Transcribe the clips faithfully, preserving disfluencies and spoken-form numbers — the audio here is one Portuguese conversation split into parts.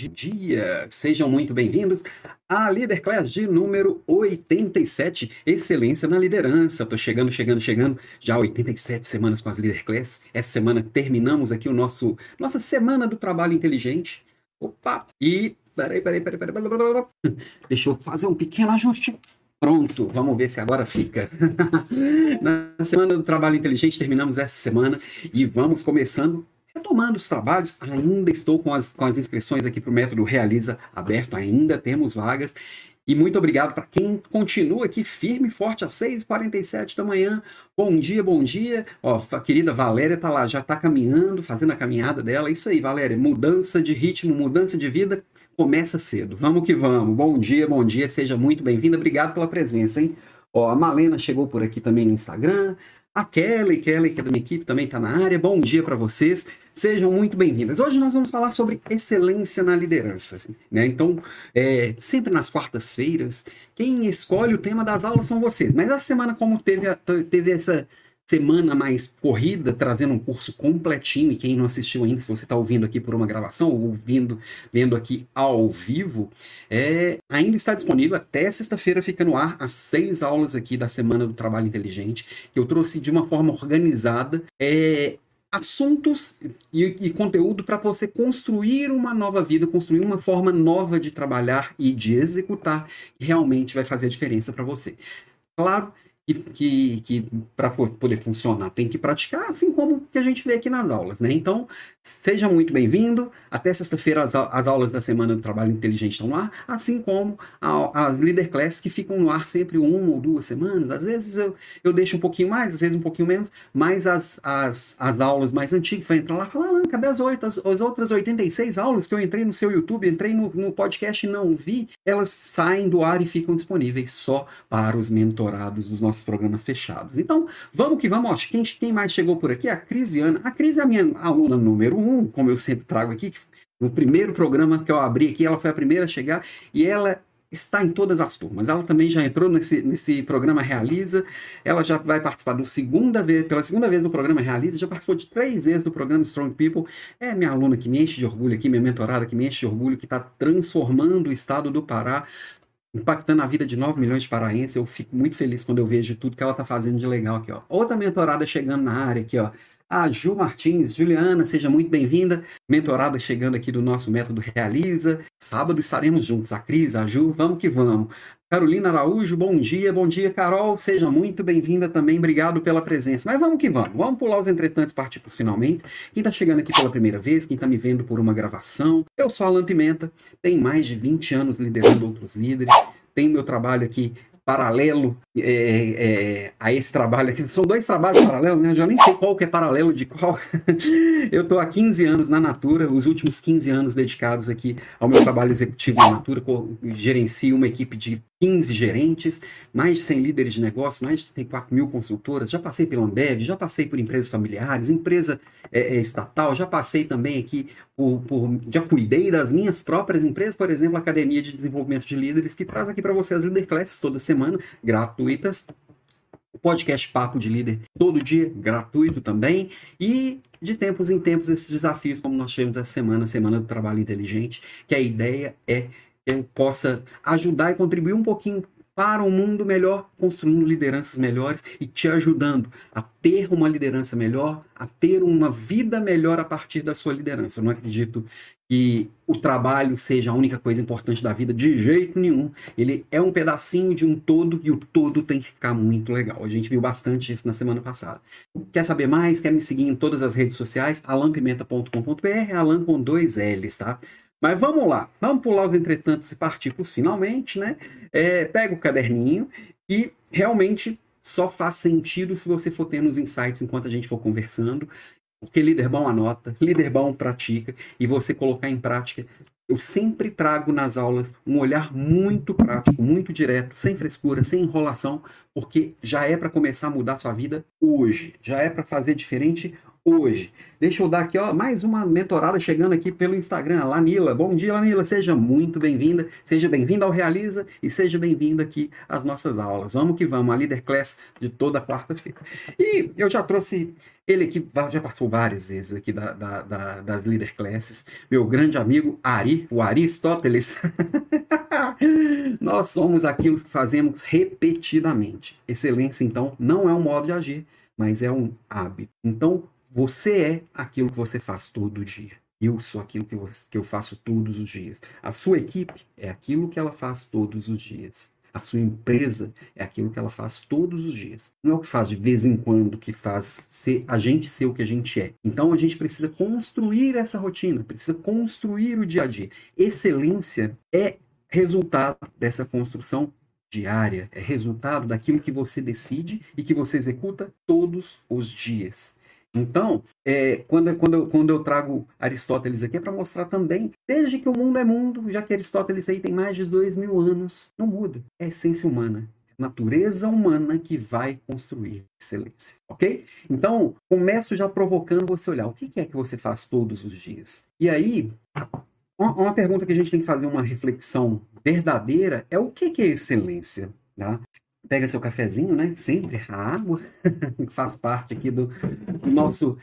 dia! Sejam muito bem-vindos à Leader Class de número oitenta e sete, Excelência na Liderança. Tô chegando, chegando, chegando, já oitenta e sete semanas com as Leader Class. Essa semana terminamos aqui o nosso nossa Semana do Trabalho Inteligente. Opa! E... peraí, peraí, peraí, peraí, peraí, peraí. Deixa eu fazer um pequeno ajuste. Pronto, vamos ver se agora fica. Na Semana do Trabalho Inteligente terminamos essa semana e vamos começando... retomando os trabalhos. Ainda estou com as, com as inscrições aqui para o método Realiza aberto, ainda temos vagas. E muito obrigado para quem continua aqui firme e forte às seis e quarenta e sete da manhã. Bom dia, bom dia. Ó, a querida Valéria está lá, já está caminhando, fazendo a caminhada dela. Isso aí, Valéria, mudança de ritmo, mudança de vida, começa cedo. Vamos que vamos. Bom dia, bom dia, seja muito bem-vinda. Obrigado pela presença, hein? Ó, a Malena chegou por aqui também no Instagram. A Kelly, Kelly, que é da minha equipe, também está na área. Bom dia para vocês. Sejam muito bem-vindas. Hoje nós vamos falar sobre excelência na liderança, né? Então, é, sempre nas quartas-feiras, quem escolhe o tema das aulas são vocês. Mas a semana, como teve, a, teve essa semana mais corrida, trazendo um curso completinho, e quem não assistiu ainda, se você está ouvindo aqui por uma gravação, ou ouvindo, vendo aqui ao vivo, é, ainda está disponível, até sexta-feira fica no ar, as seis aulas aqui da Semana do Trabalho Inteligente, que eu trouxe de uma forma organizada, é, assuntos e, e conteúdo para você construir uma nova vida, construir uma forma nova de trabalhar e de executar, que realmente vai fazer a diferença para você. Claro que, que, que para poder funcionar tem que praticar, assim como que a gente vê aqui nas aulas, né? Então, seja muito bem-vindo. Até sexta-feira as, as aulas da Semana do Trabalho Inteligente estão lá, assim como a, as Leader Class que ficam no ar sempre uma ou duas semanas. Às vezes eu, eu deixo um pouquinho mais, às vezes um pouquinho menos, mas as, as, as aulas mais antigas, vai entrar lá e falar, ah, cadê as, oito, as, as outras oitenta e seis aulas que eu entrei no seu YouTube, entrei no, no podcast e não vi? Elas saem do ar e ficam disponíveis só para os mentorados dos nossos programas fechados. Então, vamos que vamos. Ó, quem, quem mais chegou por aqui? A Crisiana. A Cris é a minha aluna número um, como eu sempre trago aqui. No primeiro programa que eu abri aqui, ela foi a primeira a chegar e ela está em todas as turmas. Ela também já entrou nesse, nesse programa Realiza. Ela já vai participar do segunda vez, pela segunda vez do programa Realiza, já participou de três vezes do programa Strong People. É minha aluna que me enche de orgulho aqui, minha mentorada que me enche de orgulho, que está transformando o estado do Pará, impactando a vida de nove milhões de paraenses. Eu fico muito feliz quando eu vejo tudo que ela está fazendo de legal aqui, ó. Outra mentorada chegando na área aqui, ó. A Ju Martins. Juliana, seja muito bem-vinda. Mentorada chegando aqui do nosso método Realiza. Sábado estaremos juntos. A Cris, a Ju, vamos que vamos. Carolina Araújo, bom dia. Bom dia, Carol. Seja muito bem-vinda também. Obrigado pela presença. Mas vamos que vamos. Vamos pular os entretantos e partir para os finalmente. Quem está chegando aqui pela primeira vez, quem está me vendo por uma gravação, eu sou Alan Pimenta. Tenho mais de vinte anos liderando outros líderes. Tenho meu trabalho aqui paralelo é, é, a esse trabalho aqui. São dois trabalhos paralelos, né? Eu já nem sei qual que é paralelo de qual. Eu estou há quinze anos na Natura, os últimos quinze anos dedicados aqui ao meu trabalho executivo na Natura. Gerencio uma equipe de quinze gerentes, mais de cem líderes de negócio, mais de trinta e quatro mil consultoras. Já passei pela Ambev, já passei por empresas familiares, empresa é, é, estatal, já passei também aqui por, por... já cuidei das minhas próprias empresas, por exemplo, a Academia de Desenvolvimento de Líderes, que traz aqui para você as Leader Classes toda semana, gratuitas. O podcast Papo de Líder todo dia, gratuito também. E de tempos em tempos esses desafios, como nós tivemos essa semana, Semana do Trabalho Inteligente, que a ideia é que eu possa ajudar e contribuir um pouquinho para um mundo melhor, construindo lideranças melhores e te ajudando a ter uma liderança melhor, a ter uma vida melhor a partir da sua liderança. Eu não acredito que o trabalho seja a única coisa importante da vida, de jeito nenhum. Ele é um pedacinho de um todo e o todo tem que ficar muito legal. A gente viu bastante isso na semana passada. Quer saber mais? Quer me seguir em todas as redes sociais? alan pimenta ponto com ponto br, Alan com dois L's, tá? Mas vamos lá, vamos pular os entretantos e partir para os finalmente, né? É, pega o caderninho e realmente só faz sentido se você for tendo os insights enquanto a gente for conversando, porque líder bom anota, líder bom pratica, e você colocar em prática. Eu sempre trago nas aulas um olhar muito prático, muito direto, sem frescura, sem enrolação, porque já é para começar a mudar a sua vida hoje, já é para fazer diferente hoje. Deixa eu dar aqui, ó, mais uma mentorada chegando aqui pelo Instagram. Lanila, bom dia, Lanila, seja muito bem-vinda, seja bem-vinda ao Realiza e seja bem-vinda aqui às nossas aulas. Vamos que vamos, a Leader Class de toda quarta-feira. E eu já trouxe ele aqui, já participou várias vezes aqui da, da, da, das Leader Classes, meu grande amigo Ari, o Aristóteles. Nós somos aquilo que fazemos repetidamente. Excelência, então, não é um modo de agir, mas é um hábito. Então, você é aquilo que você faz todo dia. Eu sou aquilo que, você, que eu faço todos os dias. A sua equipe é aquilo que ela faz todos os dias. A sua empresa é aquilo que ela faz todos os dias. Não é o que faz de vez em quando que faz ser, a gente ser o que a gente é. Então a gente precisa construir essa rotina, precisa construir o dia a dia. Excelência é resultado dessa construção diária, é resultado daquilo que você decide e que você executa todos os dias. Então, é, quando, quando, eu, quando eu trago Aristóteles aqui é para mostrar também, desde que o mundo é mundo, já que Aristóteles aí tem mais de dois mil anos, não muda. É a essência humana, é a natureza humana que vai construir excelência, ok? Então, começo já provocando você olhar, o que é que você faz todos os dias? E aí, uma, uma pergunta que a gente tem que fazer uma reflexão verdadeira é o que é excelência, tá? Pega seu cafezinho, né? Sempre a água faz parte aqui do, do nosso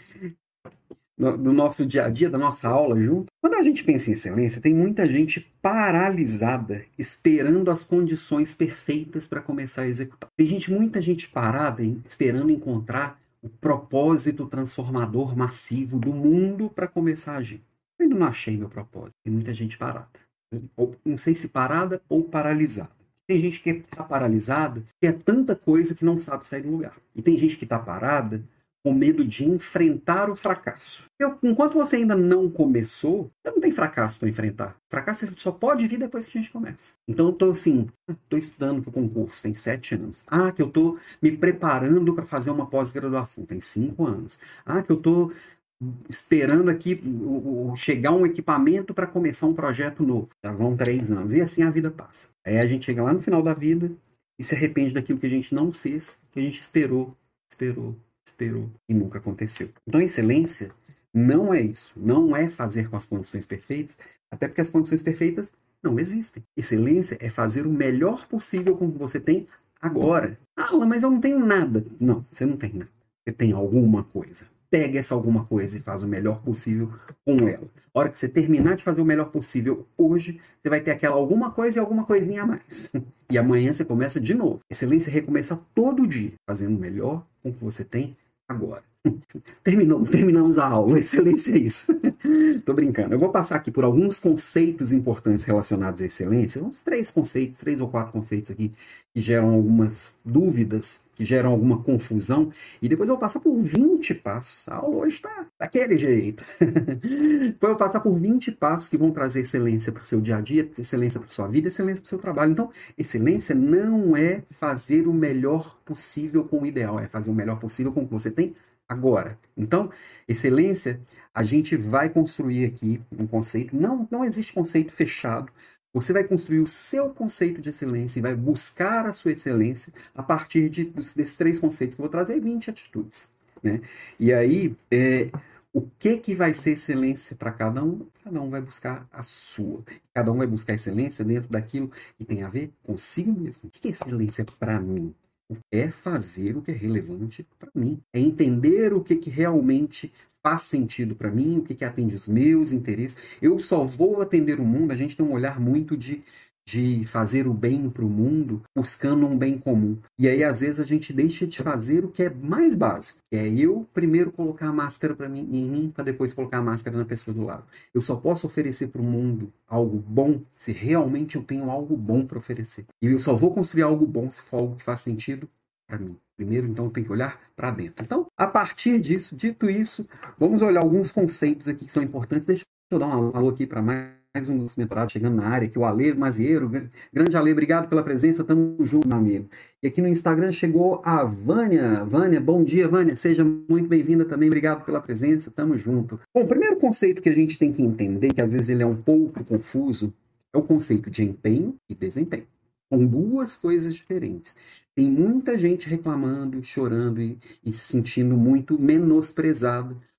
do nosso dia a dia, da nossa aula junto. Quando a gente pensa em excelência, tem muita gente paralisada, esperando as condições perfeitas para começar a executar. Tem gente, muita gente parada, hein, esperando encontrar o propósito transformador massivo do mundo para começar a agir. Eu ainda não achei meu propósito. Tem muita gente parada. Ou, não sei se parada ou paralisada. Tem gente que está paralisada, que é tanta coisa que não sabe sair do lugar. E tem gente que está parada com medo de enfrentar o fracasso. Eu, enquanto você ainda não começou, você não tem fracasso para enfrentar. Fracasso só pode vir depois que a gente começa. Então eu estou assim, estou estudando para o concurso, tem sete anos. Ah, que eu estou me preparando para fazer uma pós-graduação, tem cinco anos. Ah, que eu estou esperando aqui o, o, chegar um equipamento para começar um projeto novo. Já vão três anos. E assim a vida passa. Aí a gente chega lá no final da vida e se arrepende daquilo que a gente não fez, que a gente esperou, esperou, esperou e nunca aconteceu. Então a excelência não é isso. Não é fazer com as condições perfeitas, até porque as condições perfeitas não existem. Excelência é fazer o melhor possível com o que você tem agora. Ah, mas eu não tenho nada. Não, você não tem nada. Você tem alguma coisa. Pega essa alguma coisa e faz o melhor possível com ela. A hora que você terminar de fazer o melhor possível hoje, você vai ter aquela alguma coisa e alguma coisinha a mais. E amanhã você começa de novo. Excelência é recomeçar todo dia, fazendo o melhor com o que você tem agora. Terminamos, terminamos a aula. Excelência é isso. Tô brincando. Eu vou passar aqui por alguns conceitos importantes relacionados à excelência. Uns três conceitos, três ou quatro conceitos aqui que geram algumas dúvidas, que geram alguma confusão. E depois eu vou passar por vinte passos. A aula hoje está daquele jeito. Depois eu vou passar por vinte passos que vão trazer excelência para o seu dia a dia, excelência para a sua vida, excelência para o seu trabalho. Então, excelência não é fazer o melhor possível com o ideal, é fazer o melhor possível com o que você tem agora. Então, excelência, a gente vai construir aqui um conceito. Não, não existe conceito fechado. Você vai construir o seu conceito de excelência e vai buscar a sua excelência a partir de, desses três conceitos que eu vou trazer, vinte atitudes. Né? E aí, é, o que, que vai ser excelência para cada um? Cada um vai buscar a sua. Cada um vai buscar excelência dentro daquilo que tem a ver consigo mesmo. O que é excelência para mim? É fazer o que é relevante para mim. É entender o que, que realmente faz sentido para mim, o que, que atende os meus interesses. Eu só vou atender o mundo, a gente tem um olhar muito de, de fazer o bem para o mundo, buscando um bem comum. E aí, às vezes, a gente deixa de fazer o que é mais básico. Que é eu primeiro colocar a máscara para mim, em mim, para depois colocar a máscara na pessoa do lado. Eu só posso oferecer para o mundo algo bom se realmente eu tenho algo bom para oferecer. E eu só vou construir algo bom se for algo que faz sentido para mim. Primeiro, então, tem que olhar para dentro. Então, a partir disso, dito isso, vamos olhar alguns conceitos aqui que são importantes. Deixa eu dar um alô aqui para mais um dos mentorados chegando na área, aqui o Ale Mazieiro. Grande Ale, obrigado pela presença, tamo junto, meu amigo. E aqui no Instagram chegou a Vânia. Vânia, bom dia, Vânia. Seja muito bem-vinda também, obrigado pela presença, tamo junto. Bom, o primeiro conceito que a gente tem que entender, que às vezes ele é um pouco confuso, é o conceito de empenho e desempenho. São duas coisas diferentes. Tem muita gente reclamando, chorando e, e se sentindo muito menosprezado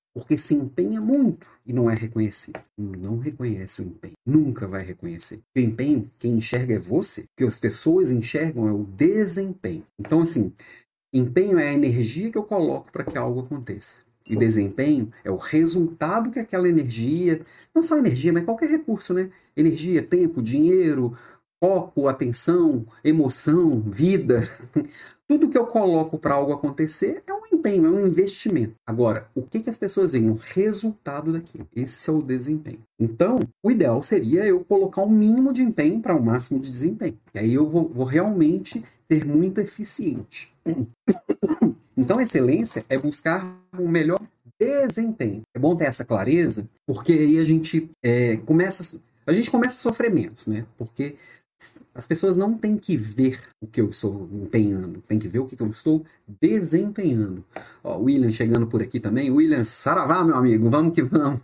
porque se empenha muito e não é reconhecido. Não reconhece o empenho. Nunca vai reconhecer. O empenho, quem enxerga é você. O que as pessoas enxergam é o desempenho. Então, assim, empenho é a energia que eu coloco para que algo aconteça. E desempenho é o resultado que aquela energia, não só energia, mas qualquer recurso, né? Energia, tempo, dinheiro, foco, atenção, emoção, vida. Tudo que eu coloco para algo acontecer é um empenho, é um investimento. Agora, o que, que as pessoas veem? O resultado daquilo. Esse é o desempenho. Então, o ideal seria eu colocar um mínimo de empenho para um máximo de desempenho. E aí eu vou, vou realmente ser muito eficiente. Então, excelência é buscar o melhor desempenho. É bom ter essa clareza, porque aí a gente é, começa, a gente começa a sofrer menos, né? Porque as pessoas não têm que ver o que eu estou empenhando, tem que ver o que eu estou desempenhando. Ó, o William chegando por aqui também. William, saravá, meu amigo, vamos que vamos.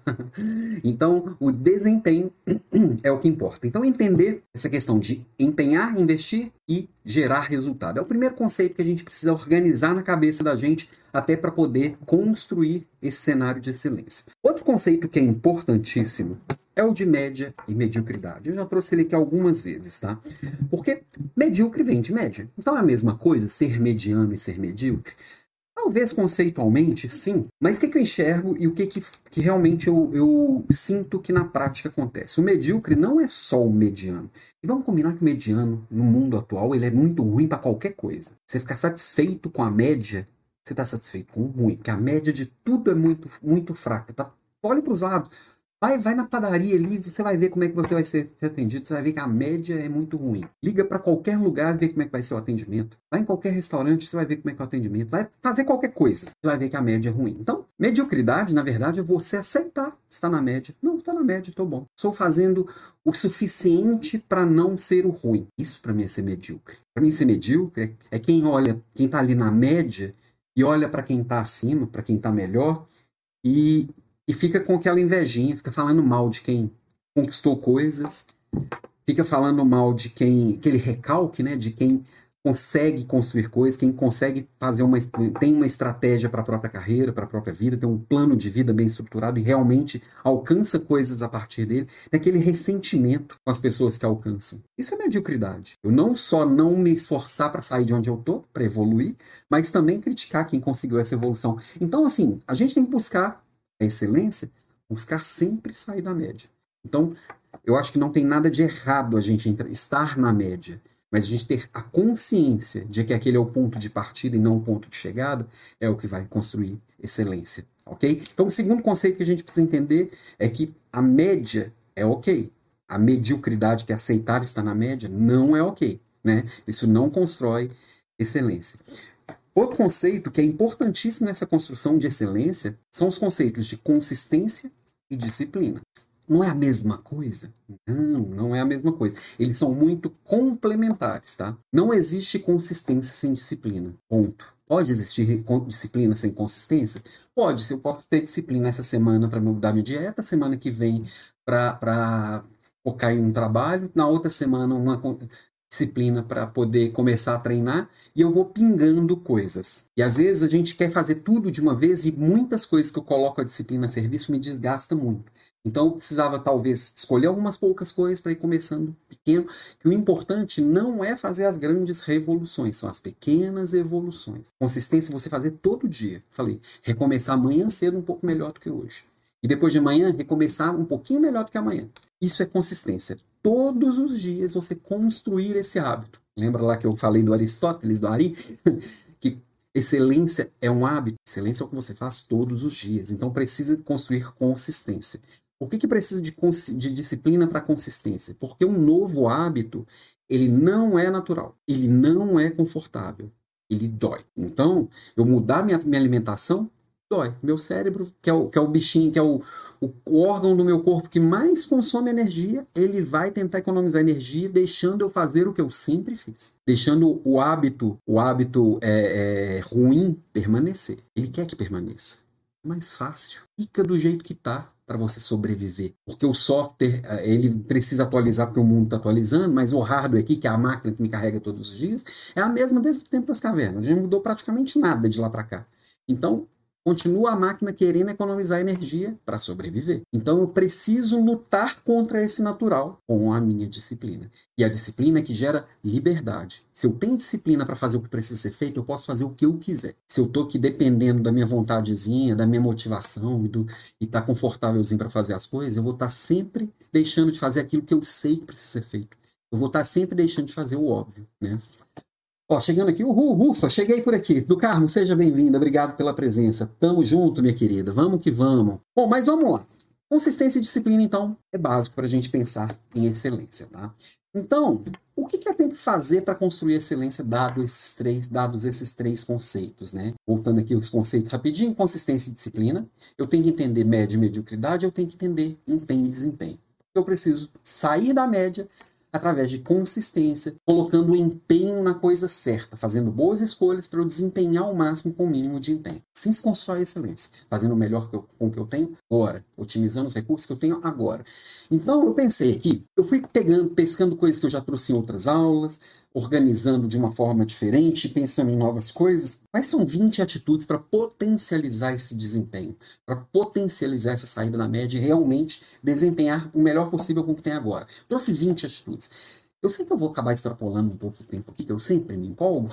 Então, o desempenho é o que importa. Então, entender essa questão de empenhar, investir e gerar resultado. É o primeiro conceito que a gente precisa organizar na cabeça da gente até para poder construir esse cenário de excelência. Outro conceito que é importantíssimo é o de média e mediocridade. Eu já trouxe ele aqui algumas vezes, tá? Porque medíocre vem de média. Então é a mesma coisa ser mediano e ser medíocre? Talvez conceitualmente, sim. Mas o que, que eu enxergo e o que, que, que realmente eu, eu sinto que na prática acontece? O medíocre não é só o mediano. E vamos combinar que o mediano, no mundo atual, ele é muito ruim para qualquer coisa. Você ficar satisfeito com a média, você está satisfeito com o ruim. Porque a média de tudo é muito, muito fraca. Tá? Olha para os lados. Vai, vai na padaria ali, você vai ver como é que você vai ser atendido, você vai ver que a média é muito ruim. Liga para qualquer lugar e vê como é que vai ser o atendimento. Vai em qualquer restaurante, você vai ver como é que é o atendimento. Vai fazer qualquer coisa, você vai ver que a média é ruim. Então, mediocridade, na verdade, é você aceitar estar na média. Não, está na média, estou bom. Estou fazendo o suficiente para não ser o ruim. Isso para mim é ser medíocre. Para mim ser medíocre é, é quem olha, quem está ali na média e olha para quem está acima, para quem está melhor e... E fica com aquela invejinha, fica falando mal de quem conquistou coisas, fica falando mal de quem, aquele recalque, né, de quem consegue construir coisas, quem consegue fazer uma, tem uma estratégia para a própria carreira, para a própria vida, tem um plano de vida bem estruturado e realmente alcança coisas a partir dele, tem aquele ressentimento com as pessoas que alcançam. Isso é mediocridade. Eu não só não me esforçar para sair de onde eu estou, para evoluir, mas também criticar quem conseguiu essa evolução. Então, assim, a gente tem que buscar a excelência, buscar sempre sair da média. Então, eu acho que não tem nada de errado a gente estar na média, mas a gente ter a consciência de que aquele é o ponto de partida e não o ponto de chegada, é o que vai construir excelência, ok? Então, o segundo conceito que a gente precisa entender é que a média é ok. A mediocridade, que é aceitar estar na média, não é ok, né? Isso não constrói excelência. Outro conceito que é importantíssimo nessa construção de excelência são os conceitos de consistência e disciplina. Não é a mesma coisa? Não, não é a mesma coisa. Eles são muito complementares, tá? Não existe consistência sem disciplina. Ponto. Pode existir disciplina sem consistência? Pode. Se eu posso ter disciplina essa semana para mudar minha dieta, semana que vem para focar em um trabalho, na outra semana uma disciplina para poder começar a treinar e eu vou pingando coisas. E às vezes a gente quer fazer tudo de uma vez e muitas coisas que eu coloco a disciplina a serviço me desgasta muito. Então eu precisava talvez escolher algumas poucas coisas para ir começando pequeno, que o importante não é fazer as grandes revoluções, são as pequenas evoluções. Consistência você fazer todo dia. Falei, recomeçar amanhã cedo um pouco melhor do que hoje. E depois de amanhã, recomeçar um pouquinho melhor do que amanhã. Isso é consistência. Todos os dias você construir esse hábito. Lembra lá que eu falei do Aristóteles, do Ari? Que excelência é um hábito. Excelência é o que você faz todos os dias. Então precisa construir consistência. Por que que precisa de, de disciplina para consistência? Porque um novo hábito, ele não é natural. Ele não é confortável. Ele dói. Então, eu mudar minha, minha alimentação, dói. Meu cérebro, que é o, que é o bichinho, que é o, o, o órgão do meu corpo que mais consome energia, ele vai tentar economizar energia, deixando eu fazer o que eu sempre fiz. Deixando o hábito, o hábito é, é, ruim permanecer. Ele quer que permaneça. É mais fácil. Fica do jeito que tá para você sobreviver. Porque o software, ele precisa atualizar porque o mundo está atualizando, mas o hardware aqui, que é a máquina que me carrega todos os dias, é a mesma desde o tempo das cavernas. A gente não mudou praticamente nada de lá para cá. Então, Continua a máquina querendo economizar energia para sobreviver. Então eu preciso lutar contra esse natural com a minha disciplina. E a disciplina é que gera liberdade. Se eu tenho disciplina para fazer o que precisa ser feito, eu posso fazer o que eu quiser. Se eu estou aqui dependendo da minha vontadezinha, da minha motivação e do e tá confortávelzinho para fazer as coisas, eu vou estar sempre deixando de fazer aquilo que eu sei que precisa ser feito. Eu vou estar sempre deixando de fazer o óbvio, né? Ó, chegando aqui, uhul, Rufa, cheguei por aqui. Do Carmo, seja bem-vinda, obrigado pela presença. Tamo junto, minha querida, vamos que vamos. Bom, mas vamos lá. Consistência e disciplina, então, é básico para a gente pensar em excelência, tá? Então, o que, que eu tenho que fazer para construir excelência dado esses três, dados esses três conceitos, né? Voltando aqui os conceitos rapidinho, consistência e disciplina. Eu tenho que entender média e mediocridade, eu tenho que entender empenho e desempenho. Eu preciso sair da média através de consistência, colocando o empenho na coisa certa, fazendo boas escolhas para eu desempenhar o máximo com o mínimo de empenho. Assim se constrói a excelência, fazendo o melhor que eu, com o que eu tenho agora, otimizando os recursos que eu tenho agora. Então, eu pensei aqui, eu fui pegando, pescando coisas que eu já trouxe em outras aulas, organizando de uma forma diferente, pensando em novas coisas. Quais são vinte atitudes para potencializar esse desempenho, para potencializar essa saída na média e realmente desempenhar o melhor possível com o que tem agora? Trouxe vinte atitudes. Eu sei que eu vou acabar extrapolando um pouco o tempo aqui, que eu sempre me empolgo.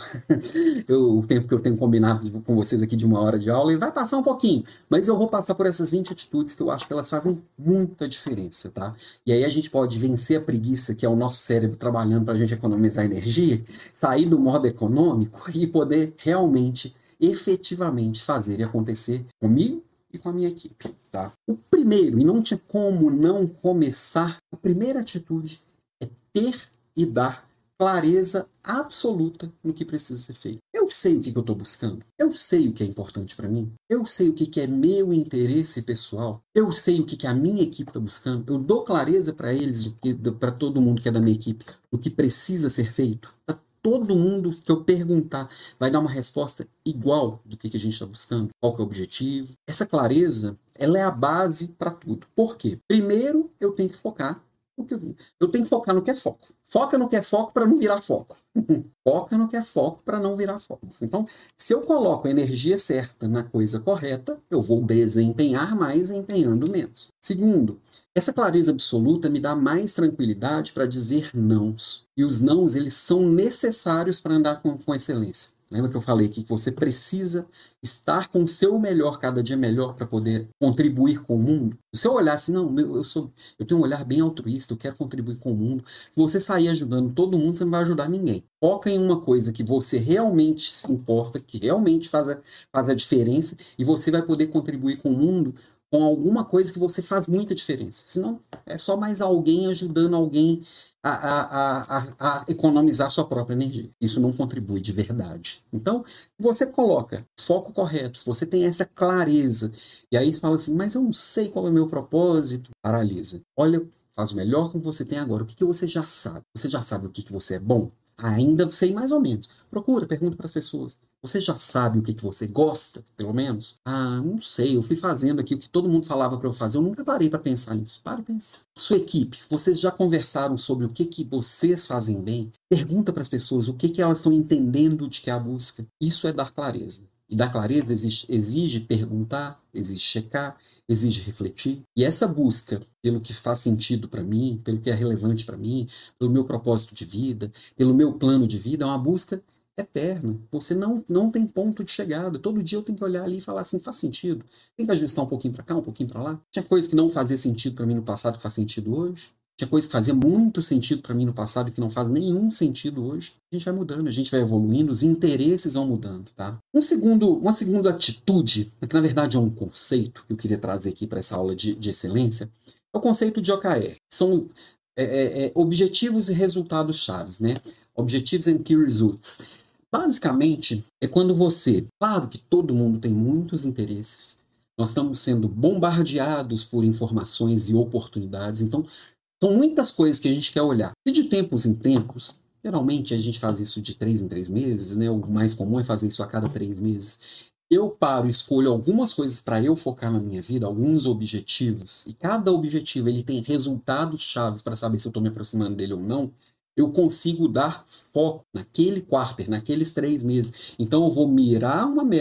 eu, o tempo que eu tenho combinado com vocês aqui de uma hora de aula, ele vai passar um pouquinho, mas eu vou passar por essas vinte atitudes que eu acho que elas fazem muita diferença, tá? E aí a gente pode vencer a preguiça, que é o nosso cérebro trabalhando para a gente economizar energia, sair do modo econômico e poder realmente, efetivamente fazer e acontecer comigo e com a minha equipe, tá? O primeiro, e não tinha como não começar, a primeira atitude é ter e dar clareza absoluta no que precisa ser feito. Eu sei o que eu estou buscando. Eu sei o que é importante para mim. Eu sei o que é meu interesse pessoal. Eu sei o que a minha equipe está buscando. Eu dou clareza para eles, para todo mundo que é da minha equipe, o que precisa ser feito. Para todo mundo que eu perguntar vai dar uma resposta igual do que a gente está buscando. Qual que é o objetivo? Essa clareza, ela é a base para tudo. Por quê? Primeiro, eu tenho que focar o que eu, eu tenho que focar no que é foco. Foca no que é foco para não virar foco. Foca no que é foco para não virar foco. Então, se eu coloco a energia certa na coisa correta, eu vou desempenhar mais empenhando menos. Segundo, essa clareza absoluta me dá mais tranquilidade para dizer nãos. E os nãos, eles são necessários para andar com, com excelência. Lembra que eu falei aqui que você precisa estar com o seu melhor, cada dia melhor, para poder contribuir com o mundo? Se eu olhar assim, não, eu, sou, eu tenho um olhar bem altruísta, eu quero contribuir com o mundo. Se você sair ajudando todo mundo, você não vai ajudar ninguém. Foca em uma coisa que você realmente se importa, que realmente faz a, faz a diferença, e você vai poder contribuir com o mundo com alguma coisa que você faz muita diferença. Senão, é só mais alguém ajudando alguém A, a, a, a economizar sua própria energia. Isso não contribui de verdade. Então, se você coloca foco correto, se você tem essa clareza, e aí você fala assim, mas eu não sei qual é o meu propósito, paralisa. Olha, faz o melhor com o que você tem agora. O que, que você já sabe? Você já sabe o que, que você é bom? Ainda sei mais ou menos. Procura, pergunta para as pessoas. Você já sabe o que, que você gosta, pelo menos? Ah, não sei, eu fui fazendo aqui o que todo mundo falava para eu fazer, eu nunca parei para pensar nisso. Para e pensa. Sua equipe, vocês já conversaram sobre o que, que vocês fazem bem? Pergunta para as pessoas o que, que elas estão entendendo de que é a busca. Isso é dar clareza. E dar clareza exige, exige perguntar, exige checar, exige refletir. E essa busca pelo que faz sentido para mim, pelo que é relevante para mim, pelo meu propósito de vida, pelo meu plano de vida, é uma busca eterna. Você não, não tem ponto de chegada. Todo dia eu tenho que olhar ali e falar assim, faz sentido? Tem que ajustar um pouquinho para cá, um pouquinho para lá? Tinha coisa que não fazia sentido para mim no passado que faz sentido hoje? Tinha coisa que fazia muito sentido para mim no passado e que não faz nenhum sentido hoje. A gente vai mudando, a gente vai evoluindo, os interesses vão mudando, tá? Um segundo, uma segunda atitude, que na verdade é um conceito que eu queria trazer aqui para essa aula de, de excelência, é o conceito de O K R. São é, é, objetivos e resultados chaves, né? Objectives and Key Results. Basicamente, é quando você... Claro que todo mundo tem muitos interesses. Nós estamos sendo bombardeados por informações e oportunidades, então são muitas coisas que a gente quer olhar. E de tempos em tempos, geralmente a gente faz isso de três em três meses, né? O mais comum é fazer isso a cada três meses. Eu paro e escolho algumas coisas para eu focar na minha vida, alguns objetivos, e cada objetivo ele tem resultados chaves para saber se eu estou me aproximando dele ou não. Eu consigo dar foco naquele quarter, naqueles três meses. Então eu vou mirar uma meta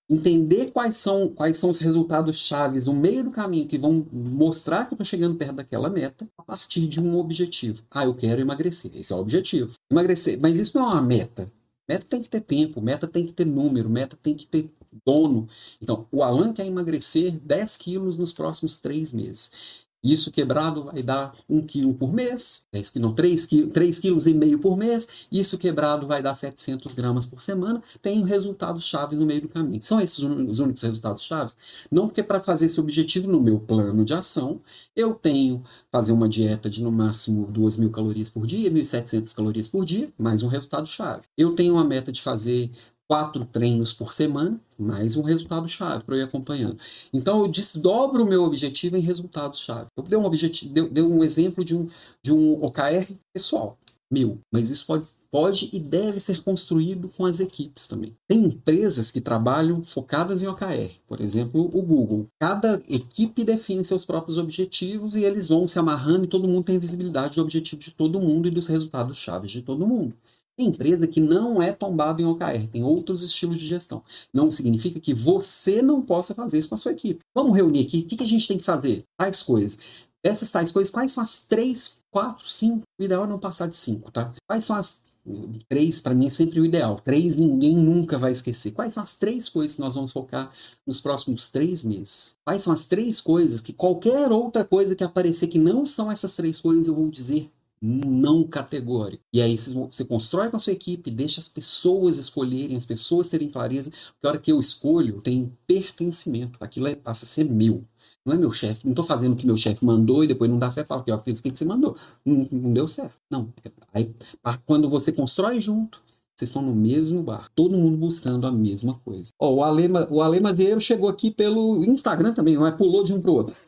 Entender quais são, quais são os resultados chaves no meio do caminho que vão mostrar que eu estou chegando perto daquela meta a partir de um objetivo. Ah, eu quero emagrecer. Esse é o objetivo. Emagrecer. Mas isso não é uma meta. Meta tem que ter tempo, meta tem que ter número, meta tem que ter dono. Então, o Alan quer emagrecer dez quilos nos próximos três meses. Isso quebrado vai dar um quilo por mês, dez, não, três quilos e meio por mês. Isso quebrado vai dar setecentos gramas por semana. Tem resultados chaves no meio do caminho. São esses os únicos resultados chaves? Não, porque para fazer esse objetivo no meu plano de ação, eu tenho fazer uma dieta de no máximo duas mil calorias por dia, mil e setecentas calorias por dia, mais um resultado chave. Eu tenho uma meta de fazer quatro treinos por semana, mais um resultado-chave para eu ir acompanhando. Então, eu desdobro o meu objetivo em resultados-chave. Eu dei um, objetivo, dei, dei um exemplo de um, de um O K R pessoal, mil, mas isso pode, pode e deve ser construído com as equipes também. Tem empresas que trabalham focadas em O K R, por exemplo, o Google. Cada equipe define seus próprios objetivos e eles vão se amarrando e todo mundo tem visibilidade do objetivo de todo mundo e dos resultados-chave de todo mundo. Tem empresa que não é tombada em O K R, tem outros estilos de gestão. Não significa que você não possa fazer isso com a sua equipe. Vamos reunir aqui, o que a gente tem que fazer? Tais coisas. Essas tais coisas, quais são as três, quatro, cinco? O ideal é não passar de cinco, tá? Quais são as três, para mim é sempre o ideal. Três ninguém nunca vai esquecer. Quais são as três coisas que nós vamos focar nos próximos três meses? Quais são as três coisas que qualquer outra coisa que aparecer que não são essas três coisas eu vou dizer não categórico. E aí você constrói com a sua equipe, deixa as pessoas escolherem, as pessoas terem clareza, porque a hora que eu escolho, tem pertencimento, aquilo é, passa a ser meu. Não é meu chefe, não estou fazendo o que meu chefe mandou e depois não dá certo, fala, ó, fiz o que você mandou, não, não deu certo. Não, aí quando você constrói junto, vocês estão no mesmo bar, todo mundo buscando a mesma coisa. Ó, o Ale, o Ale Mazieiro chegou aqui pelo Instagram também, mas pulou de um para o outro.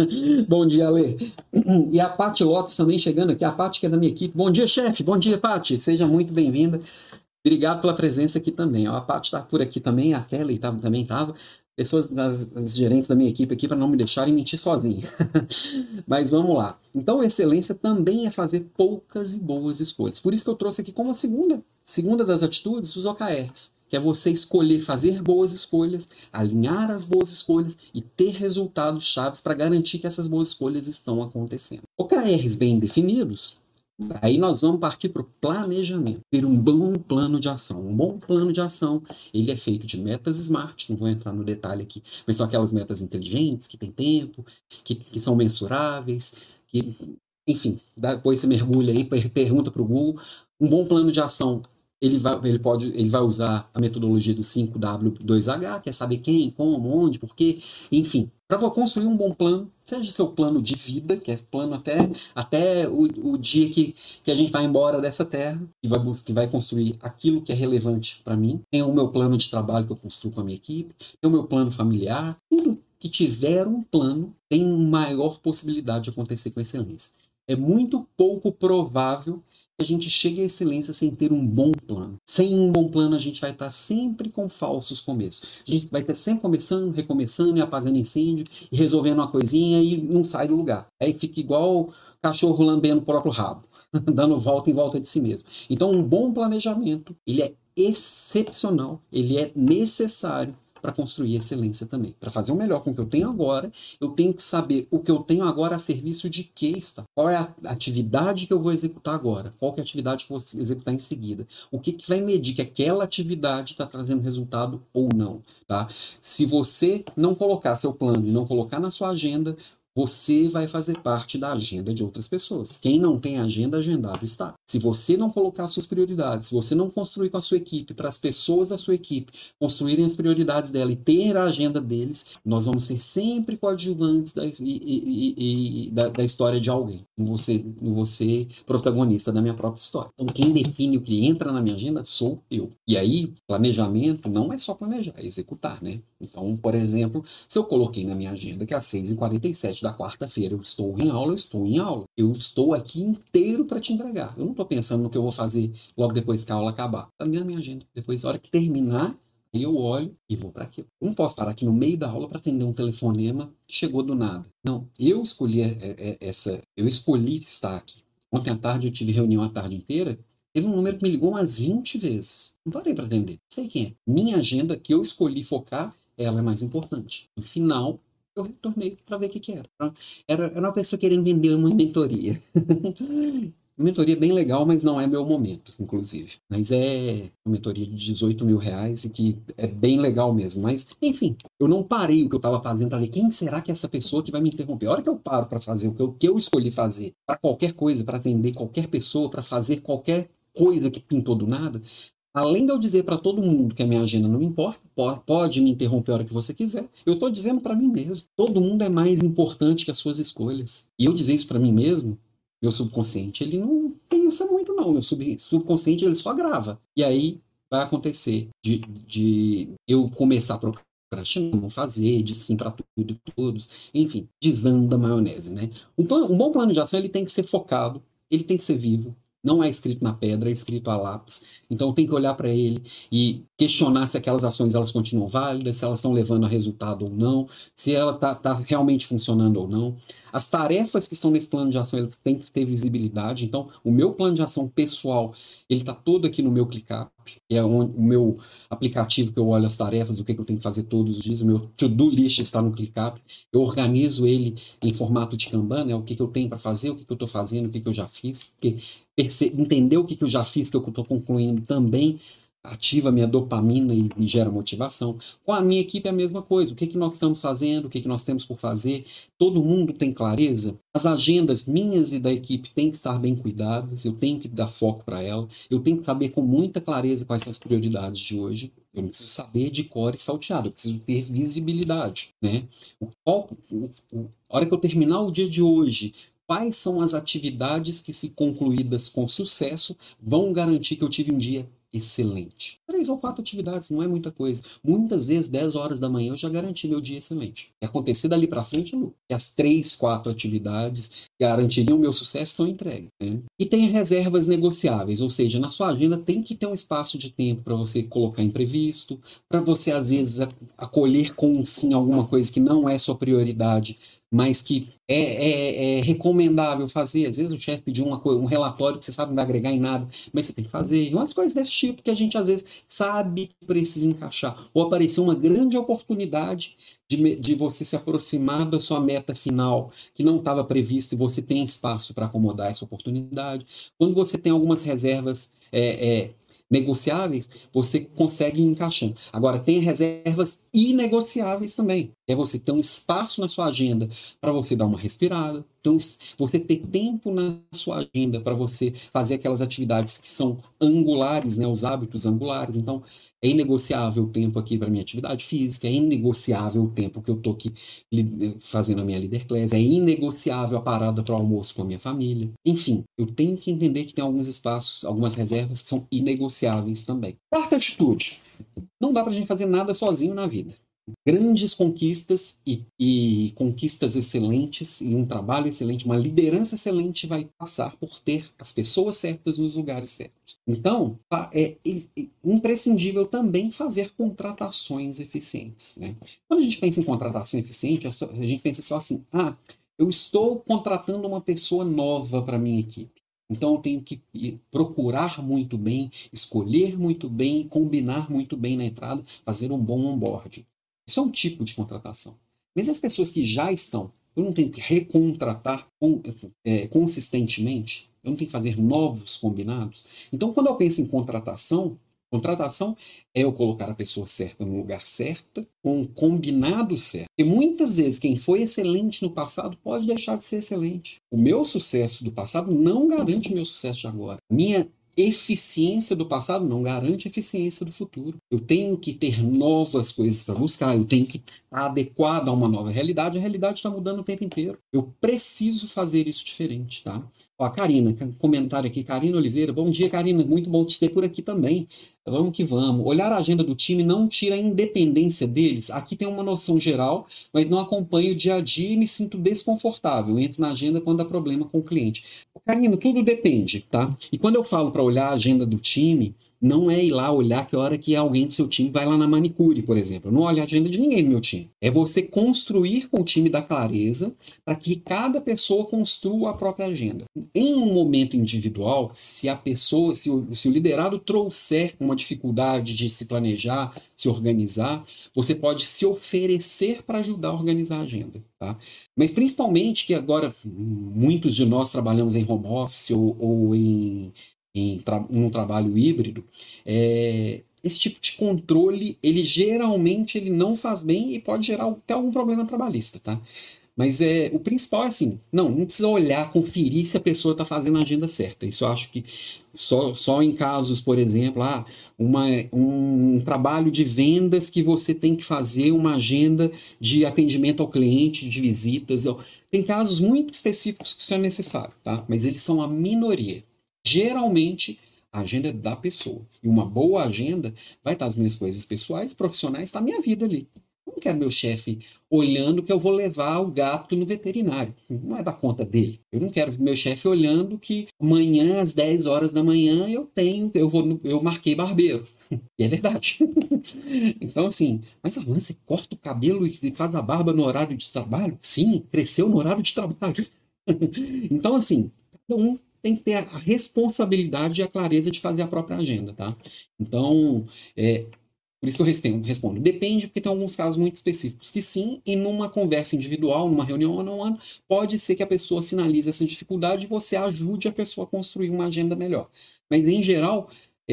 Bom dia, Ale. E a Paty Lotus também chegando aqui, a Paty que é da minha equipe. Bom dia, chefe. Bom dia, Paty. Seja muito bem-vinda. Obrigado pela presença aqui também. Ó, a Paty está por aqui também, a Kelly tá, também estava. Pessoas, as, as gerentes da minha equipe aqui, para não me deixarem mentir sozinho. Mas vamos lá. Então, excelência também é fazer poucas e boas escolhas. Por isso que eu trouxe aqui como a segunda, segunda das atitudes, os O K Rs. Que é você escolher fazer boas escolhas, alinhar as boas escolhas e ter resultados chaves para garantir que essas boas escolhas estão acontecendo. O K Rs bem definidos, aí nós vamos partir para o planejamento. Ter um bom plano de ação. Um bom plano de ação, ele é feito de metas SMART, não vou entrar no detalhe aqui, mas são aquelas metas inteligentes, que têm tempo, que, que são mensuráveis, que, enfim, depois você mergulha aí, pergunta para o Google. Um bom plano de ação, ele vai, ele, pode, ele vai usar a metodologia do cinco W dois H, que é saber quem, como, onde, porquê, enfim. Para construir um bom plano, seja seu plano de vida, que é plano até, até o, o dia que, que a gente vai embora dessa terra, e vai, que vai construir aquilo que é relevante para mim. Tem o meu plano de trabalho que eu construo com a minha equipe, tem o meu plano familiar, tudo que tiver um plano tem maior possibilidade de acontecer com excelência. É muito pouco provável que a gente chegue à excelência sem ter um bom plano. Sem um bom plano, a gente vai estar sempre com falsos começos. A gente vai estar sempre começando, recomeçando e apagando incêndio e resolvendo uma coisinha e não sai do lugar. Aí fica igual cachorro lambendo o próprio rabo, dando volta em volta de si mesmo. Então, um bom planejamento, ele é excepcional, ele é necessário para construir excelência também. Para fazer o melhor com o que eu tenho agora, eu tenho que saber o que eu tenho agora a serviço de que está. Qual é a atividade que eu vou executar agora? Qual que é a atividade que eu vou executar em seguida? O que, que vai medir que aquela atividade está trazendo resultado ou não? Tá? Se você não colocar seu plano e não colocar na sua agenda, você vai fazer parte da agenda de outras pessoas. Quem não tem agenda, agendado está. Se você não colocar suas prioridades, se você não construir com a sua equipe, para as pessoas da sua equipe construírem as prioridades dela e ter a agenda deles, nós vamos ser sempre coadjuvantes da, e, e, e, da, da história de alguém. Não vou, ser, não vou ser protagonista da minha própria história. Então, quem define o que entra na minha agenda sou eu. E aí, planejamento não é só planejar, é executar, né? Então, por exemplo, se eu coloquei na minha agenda que às seis e quarenta e sete da quarta-feira eu estou em aula, eu estou em aula. Eu estou aqui inteiro para te entregar. Eu não estou pensando no que eu vou fazer logo depois que a aula acabar. Está na minha agenda. Depois, na hora que terminar, eu olho e vou para aquilo. Eu não posso parar aqui no meio da aula para atender um telefonema que chegou do nada. Não, eu escolhi essa, eu escolhi estar aqui. Ontem à tarde eu tive reunião a tarde inteira Teve um número que me ligou umas vinte vezes. Não parei para atender. Não sei quem é. Minha agenda que eu escolhi focar, ela é mais importante. No final, eu retornei para ver o que, que era. era. Era uma pessoa querendo vender uma mentoria. Uma mentoria bem legal, mas não é meu momento, inclusive. Mas é uma mentoria de dezoito mil reais e que é bem legal mesmo. Mas, enfim, eu não parei o que eu estava fazendo para ver quem será que é essa pessoa que vai me interromper. A hora que eu paro para fazer o que eu, que eu escolhi fazer, para qualquer coisa, para atender qualquer pessoa, para fazer qualquer coisa que pintou do nada, além de eu dizer para todo mundo que a minha agenda não me importa, pode me interromper a hora que você quiser, eu estou dizendo para mim mesmo. Todo mundo é mais importante que as suas escolhas. E eu dizer isso para mim mesmo, meu subconsciente, ele não pensa muito não. Meu sub, subconsciente, ele só grava. E aí vai acontecer de, de eu começar a procrastinar, não fazer, de sim para tudo e todos. Enfim, desanda a maionese, né? Um, plano, um bom plano de ação, ele tem que ser focado, ele tem que ser vivo. Não é escrito na pedra, é escrito a lápis. Então tem que olhar para ele e questionar se aquelas ações elas continuam válidas, se elas estão levando a resultado ou não, se ela está tá realmente funcionando ou não. As tarefas que estão nesse plano de ação elas têm que ter visibilidade. Então, o meu plano de ação pessoal, ele está todo aqui no meu ClickUp, que é o meu aplicativo que eu olho as tarefas, o que, que eu tenho que fazer todos os dias. O meu to-do list está no ClickUp. Eu organizo ele em formato de Kanban, né? O que, que eu tenho para fazer, o que, que eu estou fazendo, o que, que eu já fiz. Porque entender o que, que eu já fiz, que eu estou concluindo também ativa a minha dopamina e me gera motivação. Com a minha equipe é a mesma coisa. O que, que nós estamos fazendo, o que, que nós temos por fazer. Todo mundo tem clareza. As agendas minhas e da equipe têm que estar bem cuidadas. Eu tenho que dar foco para ela. Eu tenho que saber com muita clareza quais são as prioridades de hoje. Eu não preciso saber de cor e salteado. Eu preciso ter visibilidade, né? O, o, o, a hora que eu terminar o dia de hoje, quais são as atividades que, se concluídas com sucesso, vão garantir que eu tive um dia excelente. Três ou quatro atividades, não é muita coisa. Muitas vezes, dez horas da manhã, eu já garanti meu dia excelente. E acontecer dali para frente, não. E as três, quatro atividades que garantiriam o meu sucesso estão entregues. Né? E tem reservas negociáveis, ou seja, na sua agenda tem que ter um espaço de tempo para você colocar imprevisto, para você, às vezes, acolher com sim alguma coisa que não é sua prioridade, mas que é, é, é recomendável fazer. Às vezes o chefe pediu uma, um relatório que você sabe não vai agregar em nada, mas você tem que fazer. Umas coisas desse tipo que a gente às vezes sabe que precisa encaixar. Ou apareceu uma grande oportunidade de, de você se aproximar da sua meta final que não estava prevista e você tem espaço para acomodar essa oportunidade. Quando você tem algumas reservas é, é, negociáveis, você consegue ir encaixando. Agora, tem reservas inegociáveis também. É você ter um espaço na sua agenda para você dar uma respirada, então, você ter tempo na sua agenda para você fazer aquelas atividades que são angulares, né, os hábitos angulares. Então, é inegociável o tempo aqui para minha atividade física, é inegociável o tempo que eu estou aqui fazendo a minha Leader Class, é inegociável a parada para o almoço com a minha família. Enfim, eu tenho que entender que tem alguns espaços, algumas reservas que são inegociáveis também. Quarta atitude. Não dá para a gente fazer nada sozinho na vida. Grandes conquistas e, e conquistas excelentes e um trabalho excelente, uma liderança excelente vai passar por ter as pessoas certas nos lugares certos. Então, é imprescindível também fazer contratações eficientes. Né? Quando a gente pensa em contratação eficiente, a gente pensa só assim, ah, eu estou contratando uma pessoa nova para a minha equipe. Então, eu tenho que procurar muito bem, escolher muito bem, combinar muito bem na entrada, fazer um bom onboarding. Isso é um tipo de contratação. Mas as pessoas que já estão, eu não tenho que recontratar é, consistentemente, eu não tenho que fazer novos combinados. Então, quando eu penso em contratação, contratação é eu colocar a pessoa certa no lugar certo, com um combinado certo. E muitas vezes quem foi excelente no passado pode deixar de ser excelente. O meu sucesso do passado não garante meu sucesso de agora. Minha eficiência do passado não garante a eficiência do futuro. Eu tenho que ter novas coisas para buscar, eu tenho que estar adequado a uma nova realidade, a realidade está mudando o tempo inteiro. Eu preciso fazer isso diferente, tá? Ó, a Karina, comentário aqui, Karina Oliveira, bom dia, Karina, muito bom te ter por aqui também. Vamos que vamos. Olhar a agenda do time não tira a independência deles. Aqui tem uma noção geral, mas não acompanho o dia a dia e me sinto desconfortável. Entro na agenda quando há problema com o cliente. Karina, tudo depende, tá? E quando eu falo para olhar a agenda do time, não é ir lá olhar que hora que alguém do seu time vai lá na manicure, por exemplo. Eu não olho a agenda de ninguém do meu time. É você construir com o time da clareza para que cada pessoa construa a própria agenda. Em um momento individual, se a pessoa, se o, se o liderado trouxer uma dificuldade de se planejar, se organizar, você pode se oferecer para ajudar a organizar a agenda, tá? Mas principalmente que agora muitos de nós trabalhamos em home office ou, ou em, em tra um trabalho híbrido, é, esse tipo de controle, ele geralmente ele não faz bem e pode gerar até algum problema trabalhista, tá? Mas é, o principal é assim, não, não precisa olhar, conferir se a pessoa está fazendo a agenda certa. Isso eu acho que só, só em casos, por exemplo, ah, uma, um, um trabalho de vendas que você tem que fazer uma agenda de atendimento ao cliente, de visitas. Tem casos muito específicos que isso é necessário, tá? Mas eles são a minoria. Geralmente, a agenda é da pessoa. E uma boa agenda vai estar as minhas coisas pessoais, profissionais, está a minha vida ali. Eu não quero meu chefe olhando que eu vou levar o gato no veterinário. Não é da conta dele. Eu não quero meu chefe olhando que amanhã, às dez horas da manhã, eu tenho, eu vou, eu marquei barbeiro. E é verdade. Então, assim, mas Alan, você corta o cabelo e faz a barba no horário de trabalho? Sim, cresceu no horário de trabalho. Então, assim, cada um tem que ter a responsabilidade e a clareza de fazer a própria agenda, tá? Então, é, por isso que eu respondo, respondo, depende, porque tem alguns casos muito específicos que sim, e numa conversa individual, numa reunião one on one, pode ser que a pessoa sinalize essa dificuldade e você ajude a pessoa a construir uma agenda melhor. Mas, em geral,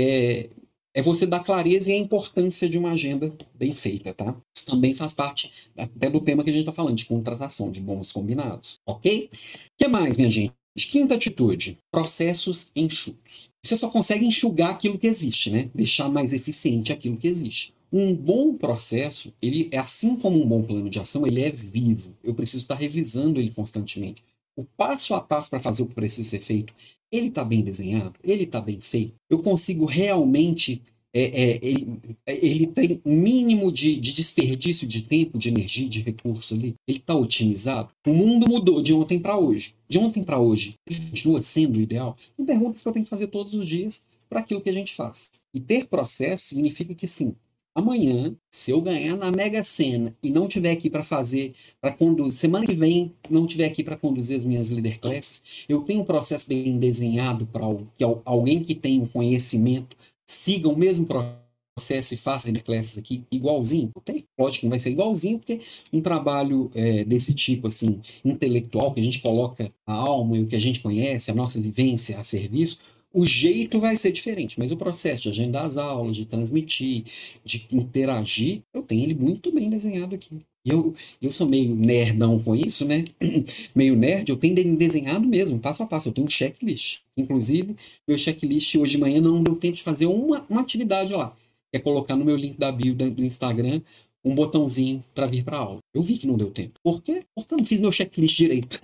é, é você dar clareza e a importância de uma agenda bem feita, tá? Isso também faz parte até do tema que a gente está falando, de contratação, de bons combinados, ok? O que mais, minha gente? Quinta atitude, processos enxutos. Você só consegue enxugar aquilo que existe, né? Deixar mais eficiente aquilo que existe. Um bom processo, ele é assim como um bom plano de ação, ele é vivo. Eu preciso estar revisando ele constantemente. O passo a passo para fazer o que precisa ser feito, ele está bem desenhado? Ele está bem feito? Eu consigo realmente... É, é, ele, ele tem um mínimo de, de desperdício de tempo, de energia, de recurso ali. Ele está otimizado. O mundo mudou de ontem para hoje. De ontem para hoje, ele continua sendo o ideal? São perguntas que eu tenho que fazer todos os dias para aquilo que a gente faz. E ter processo significa que sim, amanhã, se eu ganhar na Mega Sena e não tiver aqui para fazer, para conduzir, semana que vem, não tiver aqui para conduzir as minhas leader classes, eu tenho um processo bem desenhado para que alguém que tem um conhecimento siga o mesmo processo e faça leader classes aqui igualzinho. Tem, lógico que não vai ser igualzinho, porque um trabalho é, desse tipo, assim, intelectual, que a gente coloca a alma e o que a gente conhece, a nossa vivência a serviço, o jeito vai ser diferente, mas o processo de agendar as aulas, de transmitir, de interagir, eu tenho ele muito bem desenhado aqui. E eu, eu sou meio nerdão com isso, né? Meio nerd, eu tenho ele desenhado mesmo, passo a passo. Eu tenho um checklist. Inclusive, meu checklist hoje de manhã não deu tempo de fazer uma, uma atividade lá. Que é colocar no meu link da bio do Instagram um botãozinho para vir para a aula. Eu vi que não deu tempo. Por quê? Porque eu não fiz meu checklist direito.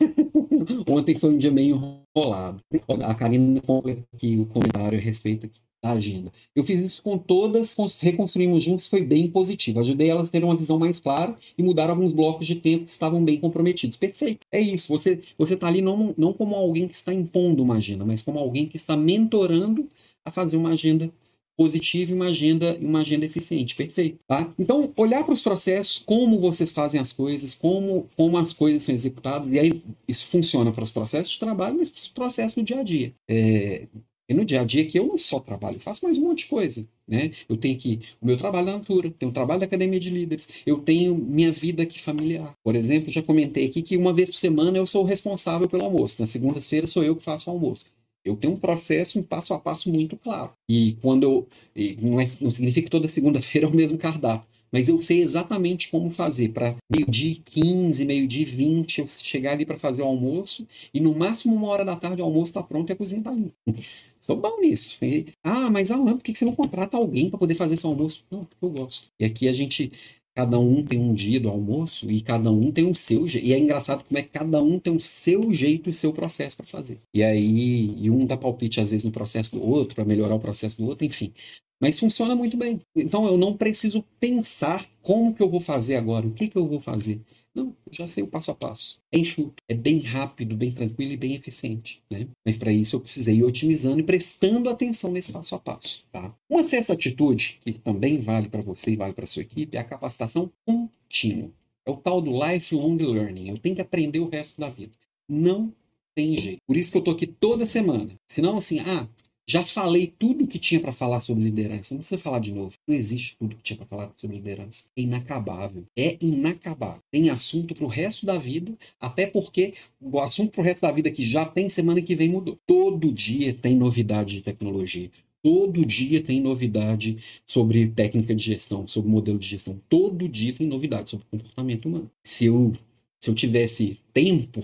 Ontem foi um dia meio enrolado. A Karina completou aqui o comentário a respeito da agenda. Eu fiz isso com todas, reconstruímos juntos, foi bem positivo. Ajudei elas a terem uma visão mais clara e mudar alguns blocos de tempo que estavam bem comprometidos. Perfeito. É isso. Você você está ali não, não como alguém que está impondo uma agenda, mas como alguém que está mentorando a fazer uma agenda positiva e uma agenda, uma agenda eficiente. Perfeito. Tá? Então, olhar para os processos, como vocês fazem as coisas, como, como as coisas são executadas, e aí isso funciona para os processos de trabalho, mas para os processos no dia a dia. É, é no dia a dia que eu não só trabalho, eu faço mais um monte de coisa. Né? Eu tenho aqui o meu trabalho na Natura, tenho o trabalho da Academia de Líderes, eu tenho minha vida aqui familiar. Por exemplo, já comentei aqui que uma vez por semana eu sou o responsável pelo almoço. Na segunda-feira sou eu que faço o almoço. Eu tenho um processo, um passo a passo muito claro. E quando eu. E não, é, não significa que toda segunda-feira é o mesmo cardápio. Mas eu sei exatamente como fazer para meio-dia quinze, meio-dia vinte, eu chegar ali para fazer o almoço e no máximo uma hora da tarde o almoço está pronto e a cozinha está limpa. Sou bom nisso. E, ah, mas Alan, por que você não contrata alguém para poder fazer esse almoço? Não, porque eu gosto. E aqui a gente. Cada um tem um dia do almoço e cada um tem o seu jeito. E é engraçado como é que cada um tem o seu jeito e o seu processo para fazer. E aí, e um dá palpite às vezes no processo do outro, para melhorar o processo do outro, enfim. Mas funciona muito bem. Então eu não preciso pensar como que eu vou fazer agora, o que que eu vou fazer. Não, eu já sei o passo a passo. É enxuto, é bem rápido, bem tranquilo e bem eficiente, né? Mas para isso eu precisei ir otimizando e prestando atenção nesse passo a passo, tá? Uma sexta atitude, que também vale para você e vale para sua equipe, é a capacitação contínua. É o tal do lifelong learning. Eu tenho que aprender o resto da vida. Não tem jeito. Por isso que eu tô aqui toda semana. Senão, assim, ah, já falei tudo que tinha para falar sobre liderança. Não precisa falar de novo. Não existe tudo que tinha para falar sobre liderança. É inacabável. É inacabável. Tem assunto para o resto da vida, até porque o assunto para o resto da vida que já tem, semana que vem mudou. Todo dia tem novidade de tecnologia. Todo dia tem novidade sobre técnica de gestão, sobre modelo de gestão. Todo dia tem novidade sobre comportamento humano. Se eu Se eu tivesse tempo,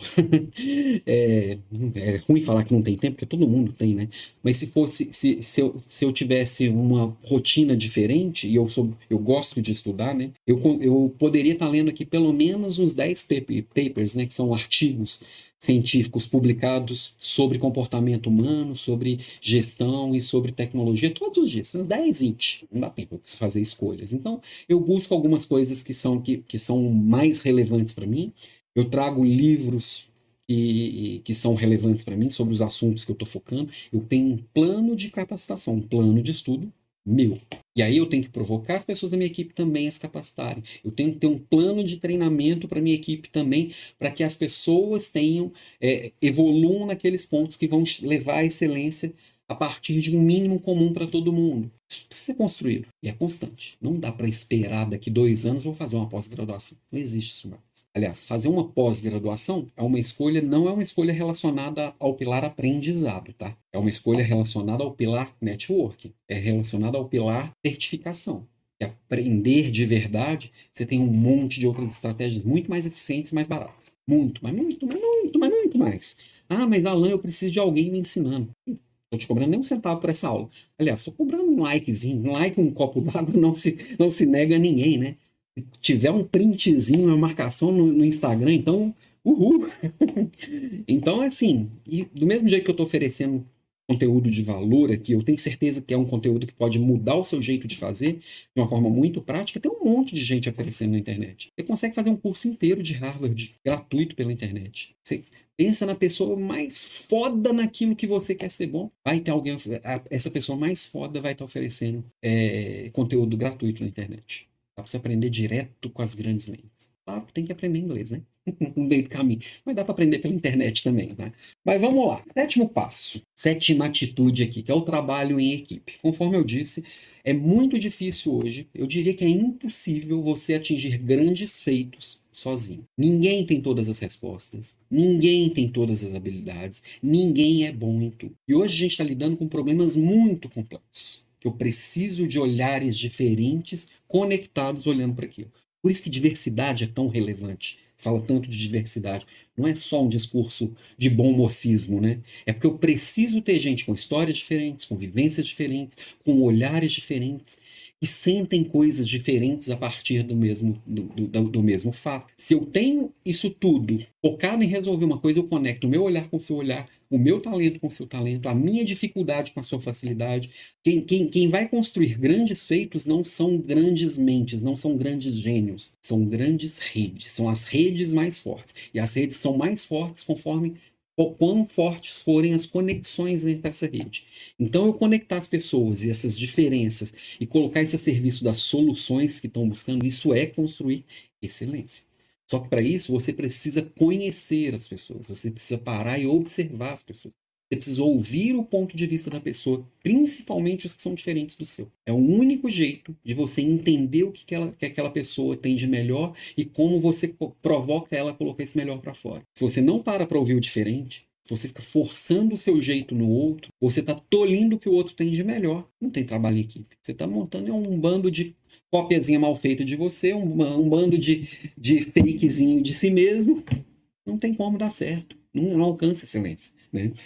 é, é ruim falar que não tem tempo, porque todo mundo tem, né? Mas se fosse, se, se, eu, se eu tivesse uma rotina diferente, e eu, sou, eu gosto de estudar, né? Eu, eu poderia estar lendo aqui pelo menos uns dez papers, né? Que são artigos científicos publicados sobre comportamento humano, sobre gestão e sobre tecnologia, todos os dias, são dez, vinte, não dá tempo de fazer escolhas. Então, eu busco algumas coisas que são, que, que são mais relevantes para mim, eu trago livros que, que são relevantes para mim, sobre os assuntos que eu estou focando, eu tenho um plano de capacitação, um plano de estudo meu. E aí eu tenho que provocar as pessoas da minha equipe também a se capacitarem. Eu tenho que ter um plano de treinamento para a minha equipe também, para que as pessoas tenham, é, evoluam naqueles pontos que vão levar à excelência a partir de um mínimo comum para todo mundo. Isso precisa ser construído e é constante. Não dá para esperar daqui dois anos vou fazer uma pós-graduação. Não existe isso mais. Aliás, fazer uma pós-graduação é uma escolha, não é uma escolha relacionada ao pilar aprendizado, tá? É uma escolha relacionada ao pilar networking. É relacionada ao pilar certificação. E aprender de verdade, você tem um monte de outras estratégias muito mais eficientes e mais baratas. Muito, mas muito, mas muito, mas muito mais. Ah, mas Alan, eu preciso de alguém me ensinando. Estou te cobrando nem um centavo por essa aula. Aliás, estou cobrando um likezinho. Um like, um copo d'água não se, não se nega a ninguém, né? Se tiver um printzinho, uma marcação no, no Instagram, então, uhul! Então, assim, e do mesmo jeito que eu estou oferecendo conteúdo de valor aqui, eu tenho certeza que é um conteúdo que pode mudar o seu jeito de fazer de uma forma muito prática. Tem um monte de gente oferecendo na internet. Você consegue fazer um curso inteiro de Harvard gratuito pela internet. Você pensa na pessoa mais foda naquilo que você quer ser bom. Vai ter alguém, essa pessoa mais foda vai estar oferecendo é, conteúdo gratuito na internet. Dá para você aprender direto com as grandes mentes. Claro que tem que aprender inglês, né? No meio do caminho. Mas dá para aprender pela internet também, né? Mas vamos lá. Sétimo passo. Sétima atitude aqui, que é o trabalho em equipe. Conforme eu disse, é muito difícil hoje, eu diria que é impossível você atingir grandes feitos sozinho. Ninguém tem todas as respostas, ninguém tem todas as habilidades, ninguém é bom em tudo. E hoje a gente está lidando com problemas muito complexos, que eu preciso de olhares diferentes, conectados, olhando para aquilo. Por isso que diversidade é tão relevante. Se fala tanto de diversidade. Não é só um discurso de bom mocismo, né? É porque eu preciso ter gente com histórias diferentes, com vivências diferentes, com olhares diferentes, e sentem coisas diferentes a partir do mesmo, do, do, do mesmo fato. Se eu tenho isso tudo focado em resolver uma coisa, eu conecto o meu olhar com o seu olhar, o meu talento com o seu talento, a minha dificuldade com a sua facilidade. Quem, quem, quem vai construir grandes feitos não são grandes mentes, não são grandes gênios, são grandes redes, são as redes mais fortes. E as redes são mais fortes conforme quão fortes forem as conexões entre essa rede. Então, eu conectar as pessoas e essas diferenças e colocar isso a serviço das soluções que estão buscando, isso é construir excelência. Só que para isso você precisa conhecer as pessoas, você precisa parar e observar as pessoas. Você precisa ouvir o ponto de vista da pessoa, principalmente os que são diferentes do seu. É o único jeito de você entender o que, que, ela, que aquela pessoa tem de melhor e como você provoca ela a colocar esse melhor para fora. Se você não para para ouvir o diferente, se você fica forçando o seu jeito no outro, você está tolindo o que o outro tem de melhor, não tem trabalho em equipe. Você está montando um bando de copiazinha mal feita de você, um, um bando de, de fakezinho de si mesmo. Não tem como dar certo. Não, não alcança excelência, né?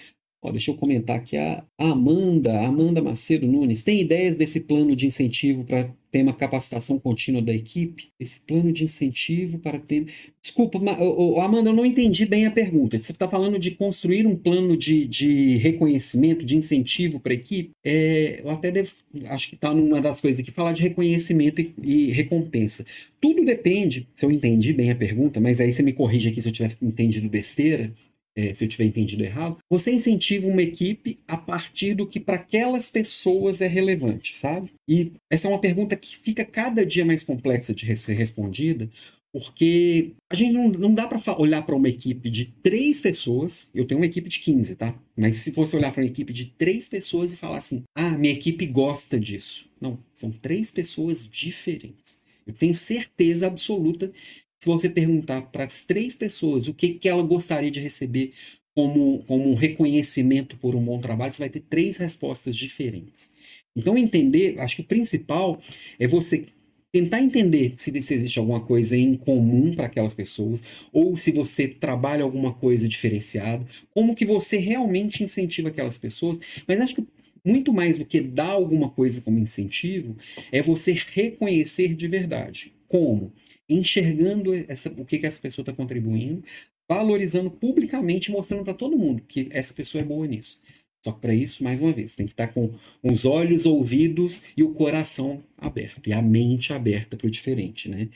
Ó, deixa eu comentar aqui a Amanda, Amanda Macedo Nunes. Tem ideias desse plano de incentivo para ter uma capacitação contínua da equipe? Esse plano de incentivo para ter... Desculpa, Ma- ô, ô, Amanda, eu não entendi bem a pergunta. Você está falando de construir um plano de, de reconhecimento, de incentivo para a equipe? É, eu até devo, acho que está numa das coisas aqui, falar de reconhecimento e, e recompensa. Tudo depende, se eu entendi bem a pergunta, mas aí você me corrige aqui se eu tiver entendido besteira, é, se eu tiver entendido errado. Você incentiva uma equipe a partir do que para aquelas pessoas é relevante, sabe? E essa é uma pergunta que fica cada dia mais complexa de ser respondida, porque a gente não, não dá para olhar para uma equipe de três pessoas. Eu tenho uma equipe de quinze, tá? Mas se você olhar para uma equipe de três pessoas e falar assim, ah, minha equipe gosta disso. Não, são três pessoas diferentes. Eu tenho certeza absoluta, se você perguntar para as três pessoas o que, que ela gostaria de receber como, como um reconhecimento por um bom trabalho, você vai ter três respostas diferentes. Então, entender, acho que o principal é você tentar entender se, se existe alguma coisa em comum para aquelas pessoas, ou se você trabalha alguma coisa diferenciada, como que você realmente incentiva aquelas pessoas. Mas acho que muito mais do que dar alguma coisa como incentivo, é você reconhecer de verdade. Como? Enxergando essa, o que, que essa pessoa está contribuindo, valorizando publicamente, mostrando para todo mundo que essa pessoa é boa nisso. Só que para isso, mais uma vez, tem que estar com os olhos, ouvidos e o coração aberto, e a mente aberta para o diferente, né?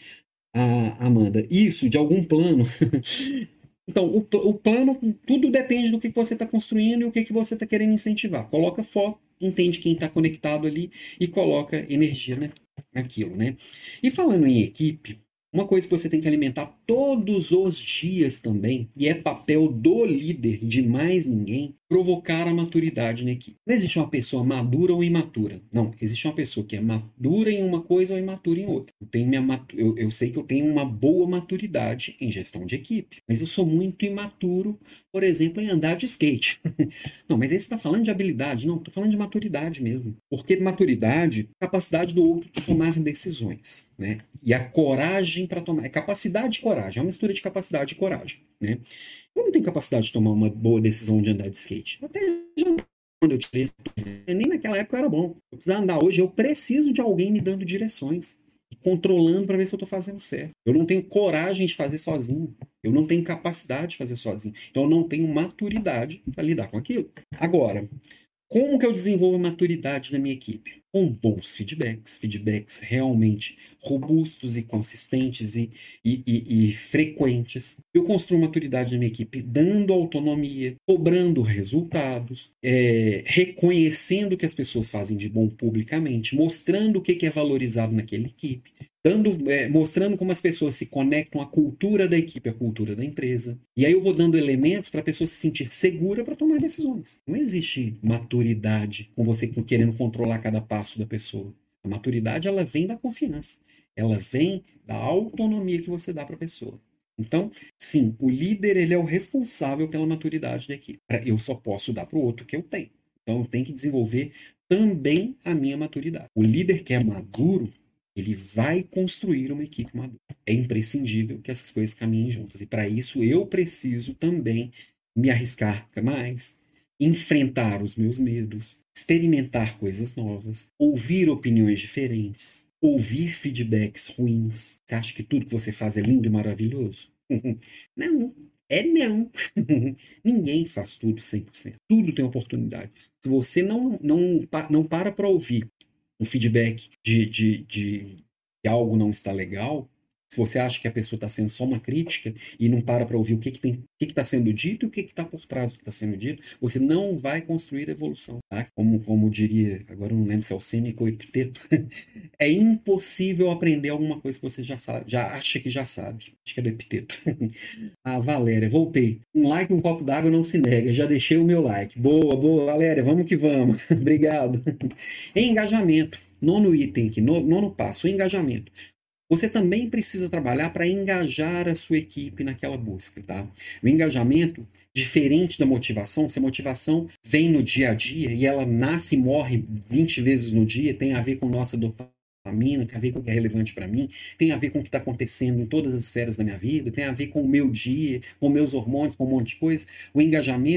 Ah, Amanda, isso de algum plano. Então, o, o plano, tudo depende do que você está construindo e o que, que você está querendo incentivar. Coloca foco, entende quem está conectado ali e coloca energia, né, naquilo, né? E falando em equipe, uma coisa que você tem que alimentar todos os dias também, e é papel do líder, de mais ninguém, provocar a maturidade na equipe. Não existe uma pessoa madura ou imatura. Não, existe uma pessoa que é madura em uma coisa ou imatura em outra. Eu, tenho minha matu... eu, eu sei que eu tenho uma boa maturidade em gestão de equipe, mas eu sou muito imaturo, por exemplo, em andar de skate. Não, mas aí você está falando de habilidade. Não, estou falando de maturidade mesmo. Porque maturidade é a capacidade do outro de tomar decisões, né? E a coragem para tomar. É capacidade e coragem. É uma mistura de capacidade e coragem, né? Eu não tenho capacidade de tomar uma boa decisão de andar de skate. Até já quando eu tirei, nem naquela época eu era bom. Eu precisava andar hoje, eu preciso de alguém me dando direções, controlando para ver se eu estou fazendo certo. Eu não tenho coragem de fazer sozinho. Eu não tenho capacidade de fazer sozinho. Então eu não tenho maturidade para lidar com aquilo. Agora, como que eu desenvolvo a maturidade na minha equipe? Com bons feedbacks, feedbacks realmente robustos e consistentes e, e, e, e frequentes. Eu construo maturidade na minha equipe dando autonomia, cobrando resultados, é, reconhecendo o que as pessoas fazem de bom publicamente, mostrando o que, que é valorizado naquela equipe. Dando, é, mostrando como as pessoas se conectam à cultura da equipe, à cultura da empresa. E aí eu vou dando elementos para a pessoa se sentir segura para tomar decisões. Não existe maturidade com você querendo controlar cada passo da pessoa. A maturidade, ela vem da confiança. Ela vem da autonomia que você dá para a pessoa. Então, sim, o líder, ele é o responsável pela maturidade da equipe. Eu só posso dar para o outro o que eu tenho. Então, eu tenho que desenvolver também a minha maturidade. O líder que é maduro, ele vai construir uma equipe madura. É imprescindível que essas coisas caminhem juntas. E para isso eu preciso também me arriscar mais, enfrentar os meus medos, experimentar coisas novas, ouvir opiniões diferentes, ouvir feedbacks ruins. Você acha que tudo que você faz é lindo e maravilhoso? Não. É não. Ninguém faz tudo cem por cento. Tudo tem oportunidade. Se você não, não, não para para ouvir um feedback de, de, de que algo não está legal, se você acha que a pessoa está sendo só uma crítica e não para para ouvir o que que tem, o que está sendo dito e o que está por trás do que está sendo dito, você não vai construir evolução. Tá? Como, como diria, agora eu não lembro se é o Sêneca ou o Epiteto, é impossível aprender alguma coisa que você já sabe, já acha que já sabe. Acho que é do Epiteto. Ah, Valéria, voltei. Um like, um copo d'água não se nega. Já deixei o meu like. Boa, boa, Valéria, vamos que vamos. Obrigado. Engajamento. Nono item aqui, nono passo, o engajamento. Você também precisa trabalhar para engajar a sua equipe naquela busca, tá? O engajamento, diferente da motivação, se a motivação vem no dia a dia e ela nasce e morre vinte vezes no dia, tem a ver com nossa dopamina, tem a ver com o que é relevante para mim, tem a ver com o que está acontecendo em todas as esferas da minha vida, tem a ver com o meu dia, com meus hormônios, com um monte de coisa. O engajamento,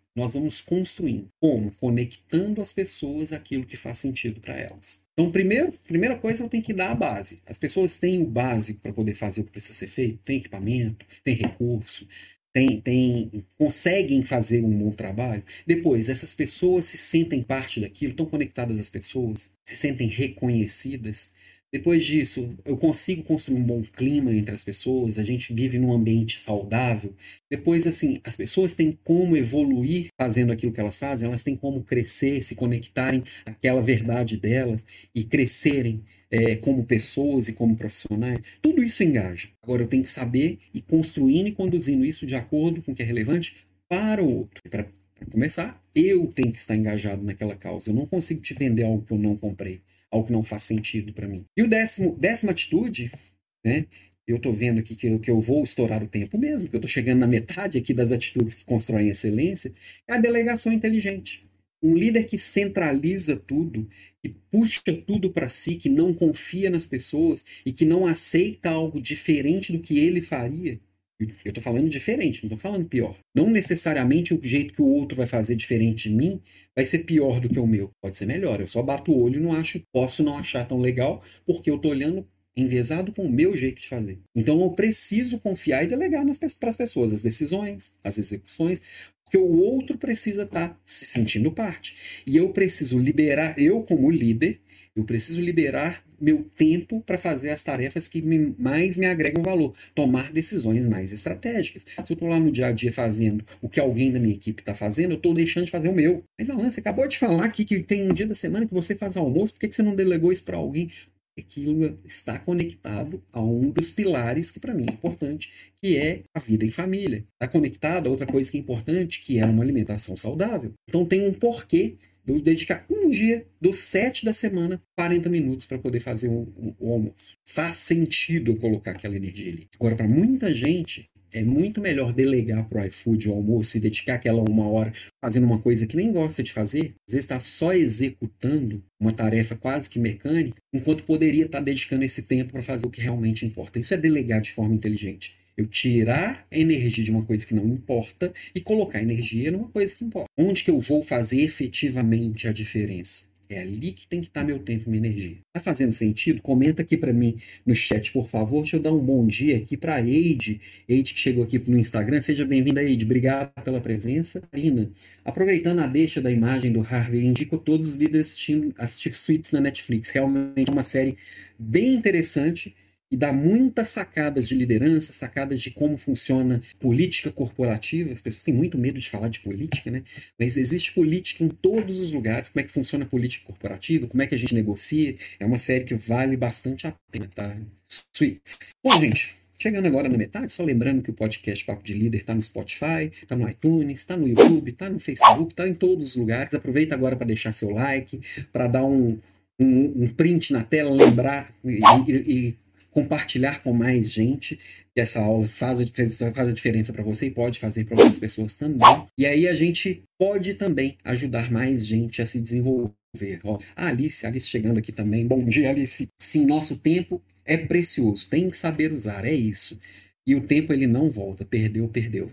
Nós vamos construindo. Como? Conectando as pessoas àquilo que faz sentido para elas. Então, primeiro, primeira coisa, eu tenho que dar a base. As pessoas têm o básico para poder fazer o que precisa ser feito, tem equipamento, tem recurso, tem, tem, conseguem fazer um bom trabalho. Depois, essas pessoas se sentem parte daquilo, estão conectadas às pessoas, se sentem reconhecidas. Depois disso, eu consigo construir um bom clima entre as pessoas, a gente vive num ambiente saudável. Depois, assim, as pessoas têm como evoluir fazendo aquilo que elas fazem, elas têm como crescer, se conectarem àquela verdade delas e crescerem é, como pessoas e como profissionais. Tudo isso engaja. Agora, eu tenho que saber ir construindo e conduzindo isso de acordo com o que é relevante para o outro. Para começar, eu tenho que estar engajado naquela causa. Eu não consigo te vender algo que eu não comprei, algo que não faz sentido para mim. E o décimo, décima atitude, né? Eu estou vendo aqui que eu, que eu vou estourar o tempo mesmo, que eu estou chegando na metade aqui das atitudes que constroem excelência, é a delegação inteligente. Um líder que centraliza tudo, que puxa tudo para si, que não confia nas pessoas e que não aceita algo diferente do que ele faria. Eu estou falando diferente, não estou falando pior. Não necessariamente o jeito que o outro vai fazer diferente de mim vai ser pior do que o meu. Pode ser melhor. Eu só bato o olho e não acho, posso não achar tão legal, porque eu estou olhando enviesado com o meu jeito de fazer. Então eu preciso confiar e delegar para as pessoas as decisões, as execuções, porque o outro precisa estar se sentindo parte. E eu preciso liberar, eu como líder, eu preciso liberar meu tempo para fazer as tarefas que me, mais me agregam valor, tomar decisões mais estratégicas. Se eu estou lá no dia a dia fazendo o que alguém da minha equipe está fazendo, eu estou deixando de fazer o meu. Mas, Alan, você acabou de falar aqui que tem um dia da semana que você faz almoço, por que, que você não delegou isso para alguém? Aquilo está conectado a um dos pilares que para mim é importante, que é a vida em família. Está conectado a outra coisa que é importante, que é uma alimentação saudável. Então tem um porquê de eu dedicar um dia dos sete da semana, quarenta minutos para poder fazer o, o, o almoço. Faz sentido eu colocar aquela energia ali. Agora, para muita gente, é muito melhor delegar para o iFood o almoço e dedicar aquela uma hora fazendo uma coisa que nem gosta de fazer. Às vezes está só executando uma tarefa quase que mecânica, enquanto poderia estar dedicando esse tempo para fazer o que realmente importa. Isso é delegar de forma inteligente. Eu tirar a energia de uma coisa que não importa e colocar energia numa coisa que importa. Onde que eu vou fazer efetivamente a diferença? É ali que tem que estar meu tempo e minha energia. Tá fazendo sentido? Comenta aqui para mim no chat, por favor. Deixa eu dar um bom dia aqui para a Eide. Eide que chegou aqui no Instagram. Seja bem-vinda, Eide. Obrigado pela presença. Karina, aproveitando a deixa da imagem do Harvey, indico todos os líderes assistir Suits na Netflix. Realmente é uma série bem interessante e dá muitas sacadas de liderança, sacadas de como funciona política corporativa. As pessoas têm muito medo de falar de política, né? Mas existe política em todos os lugares. Como é que funciona a política corporativa? Como é que a gente negocia? É uma série que vale bastante a pena, tá? Sweet. Bom, gente, chegando agora na metade, só lembrando que o podcast Papo de Líder está no Spotify, está no iTunes, está no YouTube, está no Facebook, está em todos os lugares. Aproveita agora para deixar seu like, para dar um, um, um print na tela, lembrar e, e, e compartilhar com mais gente, que essa aula faz a diferença, faz a diferença para você e pode fazer para outras pessoas também. E aí a gente pode também ajudar mais gente a se desenvolver. Ó, a Alice, a Alice chegando aqui também. Bom dia, Alice. Sim, nosso tempo é precioso, tem que saber usar, é isso. E o tempo ele não volta, perdeu, perdeu.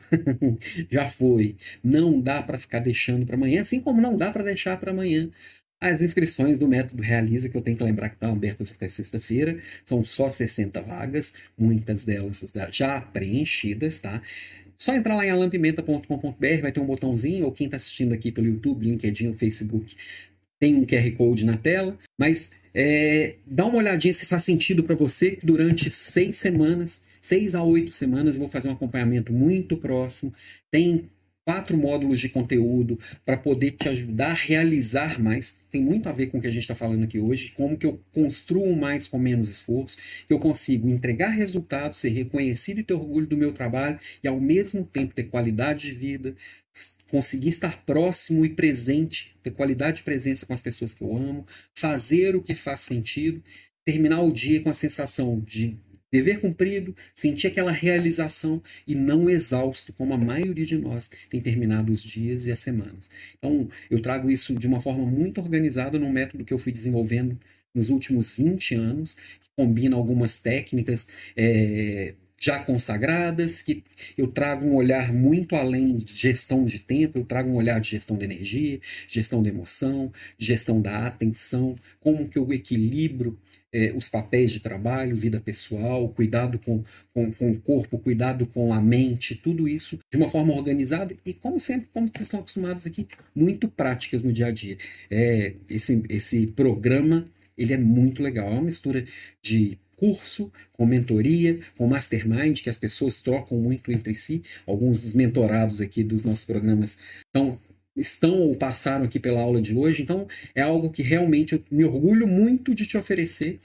Já foi. Não dá para ficar deixando para amanhã, assim como não dá para deixar para amanhã as inscrições do Método Realiza, que eu tenho que lembrar que estão abertas até sexta-feira. São só sessenta vagas, muitas delas já preenchidas, tá? Só entrar lá em alan pimenta ponto com ponto b r, vai ter um botãozinho, ou quem está assistindo aqui pelo YouTube, LinkedIn, Facebook, tem um Q R Code na tela, mas é, dá uma olhadinha se faz sentido para você. Durante seis semanas, seis a oito semanas, eu vou fazer um acompanhamento muito próximo. Tem quatro módulos de conteúdo para poder te ajudar a realizar mais. Tem muito a ver com o que a gente está falando aqui hoje, como que eu construo mais com menos esforço, que eu consigo entregar resultados, ser reconhecido e ter orgulho do meu trabalho e ao mesmo tempo ter qualidade de vida, conseguir estar próximo e presente, ter qualidade de presença com as pessoas que eu amo, fazer o que faz sentido, terminar o dia com a sensação de dever cumprido, sentir aquela realização e não exausto, como a maioria de nós tem terminado os dias e as semanas. Então, eu trago isso de uma forma muito organizada num método que eu fui desenvolvendo nos últimos vinte anos, que combina algumas técnicas é, já consagradas, que eu trago um olhar muito além de gestão de tempo, eu trago um olhar de gestão de energia, gestão da emoção, gestão da atenção, como que eu equilibro eh, os papéis de trabalho, vida pessoal, cuidado com, com, com o corpo, cuidado com a mente, tudo isso de uma forma organizada e, como sempre, como vocês estão acostumados aqui, muito práticas no dia a dia. É, esse, esse programa, ele é muito legal, é uma mistura de curso, com mentoria, com mastermind, que as pessoas trocam muito entre si. Alguns dos mentorados aqui dos nossos programas estão, estão ou passaram aqui pela aula de hoje, então é algo que realmente eu me orgulho muito de te oferecer.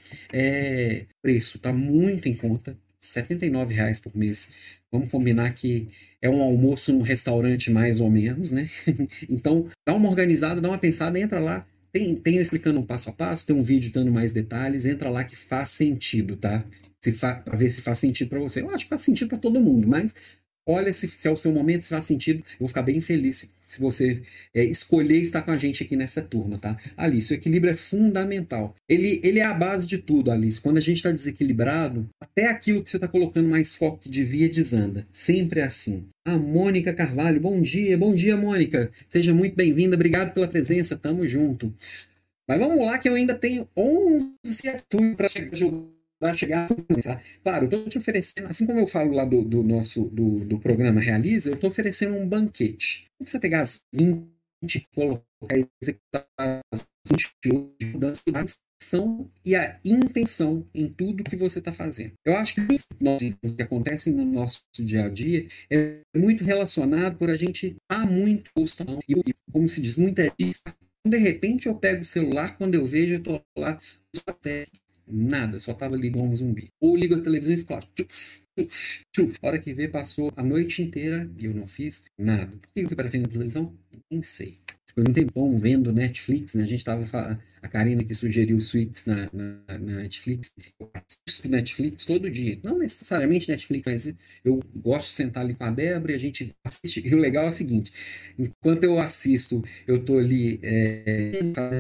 É, preço está muito em conta, setenta e nove reais por mês. Vamos combinar que é um almoço num restaurante mais ou menos, né? Então, dá uma organizada, dá uma pensada, entra lá. Tem, tem eu explicando um passo a passo, tem um vídeo dando mais detalhes, entra lá que faz sentido, tá? Se fa para ver se faz sentido para você. Eu acho que faz sentido para todo mundo, mas olha se, se é o seu momento, se faz sentido. Eu vou ficar bem feliz se, se você é, escolher estar com a gente aqui nessa turma, tá? Alice, o equilíbrio é fundamental. Ele, ele é a base de tudo, Alice. Quando a gente está desequilibrado, até aquilo que você está colocando mais foco que devia desanda. Sempre é assim. A Mônica Carvalho, bom dia, bom dia, Mônica. Seja muito bem-vinda, obrigado pela presença, tamo junto. Mas vamos lá que eu ainda tenho onze atitudes para chegar a chegar tá? Claro, eu estou te oferecendo, assim como eu falo lá do, do nosso do, do programa Realiza, eu estou oferecendo um banquete. Não precisa pegar as vinte, colocar, executar as vinte mudanças, mas ação e a intenção em tudo que você está fazendo. Eu acho que o que acontece no nosso dia a dia é muito relacionado por a gente estar muito e, como se diz, muita distração. De repente eu pego o celular, quando eu vejo, eu estou lá, até nada, só estava ali igual um zumbi. Ou ligo a televisão e fico lá, tchuf, tchuf, tchuf. A hora que vê, passou a noite inteira e eu não fiz nada. Por que eu fui para frente da televisão? Nem sei. Ficou um tempão vendo Netflix, né? A gente estava falando, a Karina que sugeriu Suits na, na, na Netflix. Eu assisto Netflix todo dia. Não necessariamente Netflix, mas eu gosto de sentar ali com a Débora e a gente assiste. E o legal é o seguinte: enquanto eu assisto, eu tô ali é,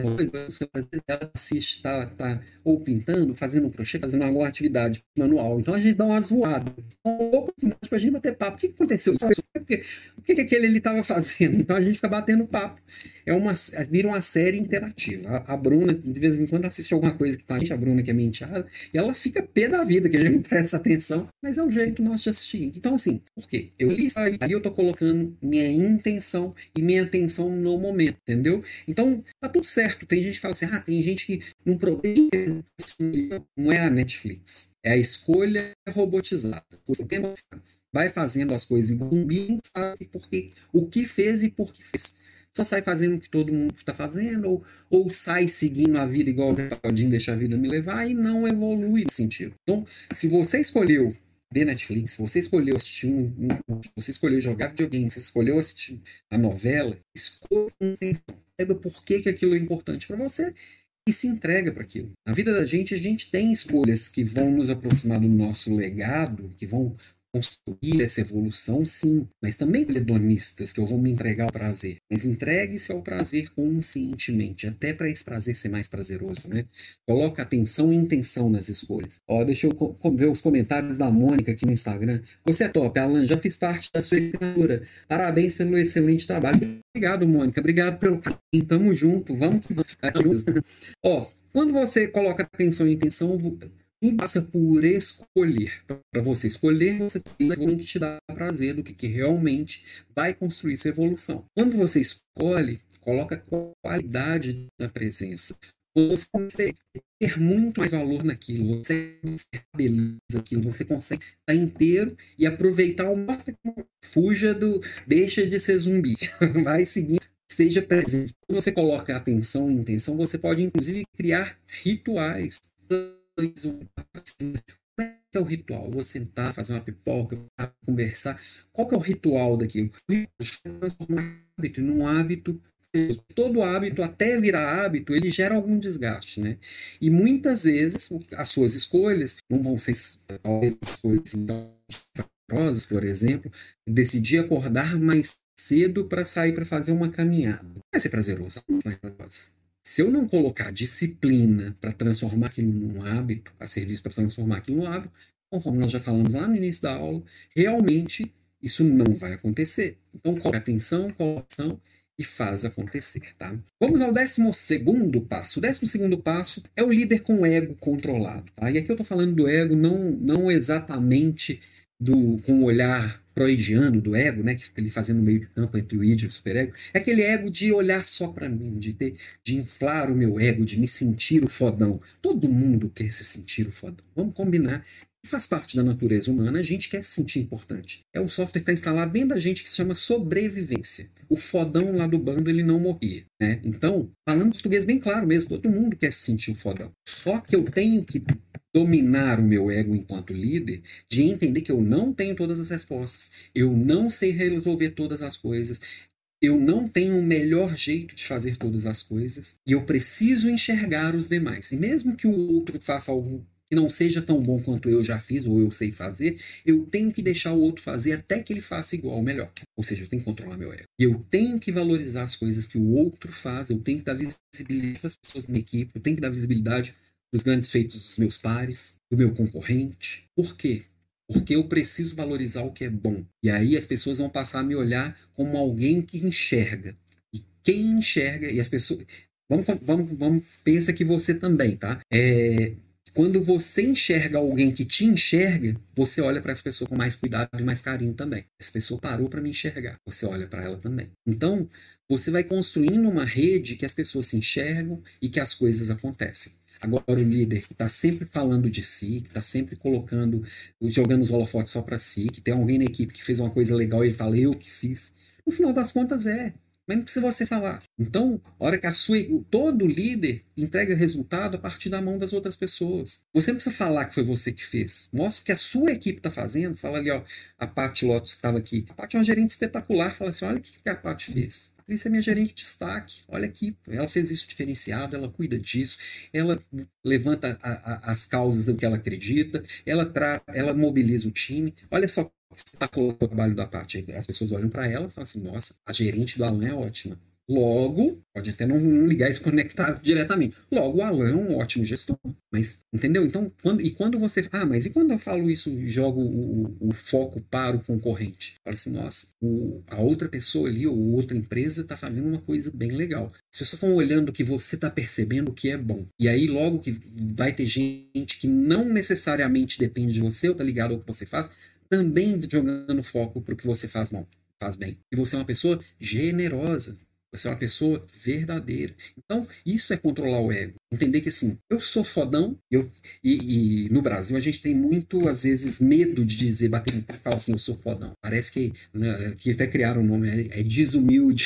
ela assiste, tá, tá ou pintando, fazendo um crochê, fazendo alguma atividade manual. Então a gente dá umas voadas. Então, pra gente bater papo. O que aconteceu? O que, que aquele ele estava fazendo? Então a gente fica batendo papo. É uma, vira uma série interativa. A, a Bruna, de vez em quando, assiste alguma coisa que tá a gente, a Bruna, que é minha enteada, e ela fica pé da vida, que a gente não presta atenção, mas é o jeito nosso de assistir. Então, assim, por quê? Eu li isso aí, ali eu tô colocando minha intenção e minha atenção no momento, entendeu? Então, tá tudo certo. Tem gente que fala assim, ah, tem gente que não produz, não é a Netflix. É a escolha robotizada. Você vai fazendo as coisas igual um bicho, sabe porque, o que fez e por que fez. Só sai fazendo o que todo mundo está fazendo, ou, ou sai seguindo a vida igual o Zé Pagodinho, deixa a vida me levar, e não evolui nesse sentido. Então, se você escolheu ver Netflix, se você escolheu assistir um, um, você escolheu jogar videogame, você escolheu assistir a novela, escolha com atenção. Saiba por que, que aquilo é importante para você e se entrega para aquilo. Na vida da gente, a gente tem escolhas que vão nos aproximar do nosso legado, que vão construir essa evolução, sim, mas também hedonistas, que eu vou me entregar ao prazer. Mas entregue-se ao prazer conscientemente, até para esse prazer ser mais prazeroso, né? Coloca atenção e intenção nas escolhas. Ó, deixa eu co ver os comentários da Mônica aqui no Instagram. Você é top, Alan, já fiz parte da sua equipe. Parabéns pelo excelente trabalho. Obrigado, Mônica. Obrigado pelo carinho. Tamo junto. Vamos que vamos. Ó, quando você coloca atenção e intenção, tudo passa por escolher. Para você escolher, você tem que te dar prazer do que, que realmente vai construir sua evolução. Quando você escolhe, coloca qualidade na presença. Você consegue ter muito mais valor naquilo, você beleza aquilo, você consegue estar inteiro e aproveitar o máximo. Fuja do. Deixa de ser zumbi. Vai seguindo. Esteja presente. Quando você coloca atenção e intenção, você pode inclusive criar rituais. Qual é o ritual? Vou sentar, fazer uma pipoca, conversar. Qual que é o ritual daquilo? Transformar um hábito num hábito. Todo hábito, até virar hábito, ele gera algum desgaste, né? E muitas vezes as suas escolhas não vão ser talvez escolhas prazerosa, por exemplo, decidir acordar mais cedo para sair para fazer uma caminhada. Vai ser prazeroso, prazerosa. Se eu não colocar disciplina para transformar aquilo num hábito, a serviço para transformar aquilo num hábito, conforme nós já falamos lá no início da aula, realmente isso não vai acontecer. Então, coloca atenção, colocação e faz acontecer, tá? Vamos ao décimo segundo passo. O décimo segundo passo é o líder com o ego controlado, tá? E aqui eu tô falando do ego não, não exatamente do, com o olhar freudiano do ego, né, que fica ali fazendo meio de campo entre o id e o superego. É aquele ego de olhar só para mim, de ter, de inflar o meu ego, de me sentir o fodão. Todo mundo quer se sentir o fodão. Vamos combinar. Faz parte da natureza humana, a gente quer se sentir importante. É um software que está instalado dentro da gente que se chama sobrevivência. O fodão lá do bando, ele não morria, né? Então, falando português bem claro mesmo, todo mundo quer se sentir o fodão. Só que eu tenho que dominar o meu ego enquanto líder, de entender que eu não tenho todas as respostas, eu não sei resolver todas as coisas, eu não tenho o melhor jeito de fazer todas as coisas, e eu preciso enxergar os demais. E mesmo que o outro faça algo que não seja tão bom quanto eu já fiz ou eu sei fazer, eu tenho que deixar o outro fazer até que ele faça igual ou melhor. Ou seja, eu tenho que controlar meu ego. E eu tenho que valorizar as coisas que o outro faz, eu tenho que dar visibilidade para as pessoas da minha equipe, eu tenho que dar visibilidade para os grandes feitos dos meus pares, do meu concorrente. Por quê? Porque eu preciso valorizar o que é bom. E aí as pessoas vão passar a me olhar como alguém que enxerga. E quem enxerga, e as pessoas... Vamos, vamos, vamos pensa que você também, tá? É... Quando você enxerga alguém que te enxerga, você olha para essa pessoa com mais cuidado e mais carinho também. Essa pessoa parou para me enxergar, você olha para ela também. Então, você vai construindo uma rede que as pessoas se enxergam e que as coisas acontecem. Agora, o líder que está sempre falando de si, que está sempre colocando, jogando os holofotes só para si, que tem alguém na equipe que fez uma coisa legal e ele fala, eu que fiz. No final das contas, é. Mas não precisa você falar. Então, a hora que a sua, todo líder entrega resultado a partir da mão das outras pessoas. Você não precisa falar que foi você que fez. Mostra o que a sua equipe está fazendo. Fala ali, ó, a Paty Lotus estava aqui. A Paty é uma gerente espetacular. Fala assim, olha o que a Paty fez. A Patrícia é minha gerente de destaque. Olha aqui, ela fez isso diferenciado, ela cuida disso, ela levanta a, a, as causas do que ela acredita, ela, tra, ela mobiliza o time. Olha só, está colocando o trabalho da Paty. As pessoas olham para ela e falam assim, nossa, a gerente do Alan é ótima. Logo, pode até não, não ligar e se conectar diretamente. Logo, o Alan é um ótimo gestor. Mas, entendeu? Então, quando, e quando você... Ah, mas e quando eu falo isso e jogo o, o, o foco para o concorrente? Fala assim, nossa, o, a outra pessoa ali, ou outra empresa está fazendo uma coisa bem legal. As pessoas estão olhando que você está percebendo o que é bom. E aí, logo que vai ter gente que não necessariamente depende de você ou está ligado ao que você faz, também jogando foco para o que você faz bom, faz bem. E você é uma pessoa generosa. Você é uma pessoa verdadeira. Então, isso é controlar o ego. Entender que, assim, eu sou fodão, eu, e, e no Brasil a gente tem muito, às vezes, medo de dizer, bater e falar assim, eu sou fodão. Parece que, né, que até criaram o nome, é, é desumilde.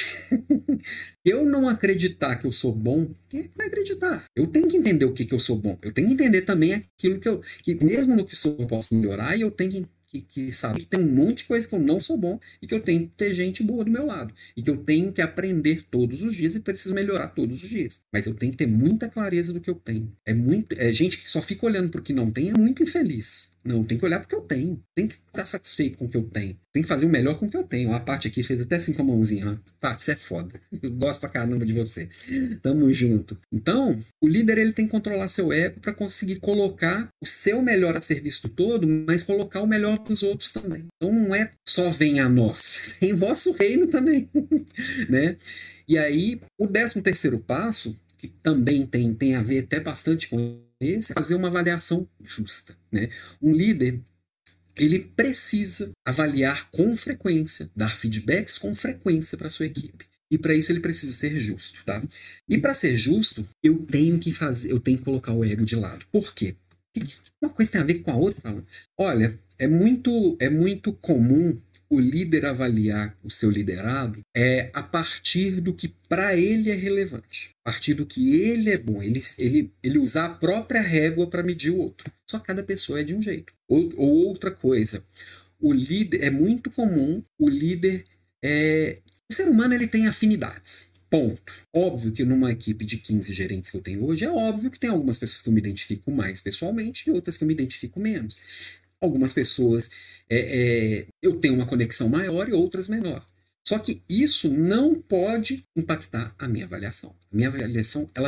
Eu não acreditar que eu sou bom, quem vai acreditar? Eu tenho que entender o que, que eu sou bom. Eu tenho que entender também aquilo que eu... que mesmo no que sou eu posso melhorar, e eu tenho que Que, que sabe que tem um monte de coisa que eu não sou bom e que eu tenho que ter gente boa do meu lado. E que eu tenho que aprender todos os dias e preciso melhorar todos os dias. Mas eu tenho que ter muita clareza do que eu tenho. É muito, é gente que só fica olhando para o que não tem, é muito infeliz. Não, tem que olhar para o que eu tenho. Tem que estar satisfeito com o que eu tenho. Tem que fazer o melhor com o que eu tenho. A parte aqui fez até assim com a mãozinha. Paty, você é foda. Eu gosto pra caramba de você. Tamo junto. Então, o líder ele tem que controlar seu ego para conseguir colocar o seu melhor a serviço do todo, mas colocar o melhor para os outros também. Então não é só venha a nós. Tem vosso reino também. Né? E aí, o décimo terceiro passo, que também tem, tem a ver até bastante com esse, é fazer uma avaliação justa. Né? Um líder, ele precisa avaliar com frequência, dar feedbacks com frequência para sua equipe. E para isso ele precisa ser justo, tá? E para ser justo, eu tenho que fazer, eu tenho que colocar o ego de lado. Por quê? Uma coisa tem a ver com a outra. Olha, é muito, é muito comum o líder avaliar o seu liderado é a partir do que para ele é relevante, a partir do que ele é bom, ele, ele, ele usar a própria régua para medir o outro. Só cada pessoa é de um jeito. Ou, ou outra coisa, o líder, é muito comum o líder, é, o ser humano ele tem afinidades. Ponto. Óbvio que numa equipe de quinze gerentes que eu tenho hoje, é óbvio que tem algumas pessoas que eu me identifico mais pessoalmente e outras que eu me identifico menos. Algumas pessoas é, é, eu tenho uma conexão maior e outras menor. Só que isso não pode impactar a minha avaliação. A minha avaliação ela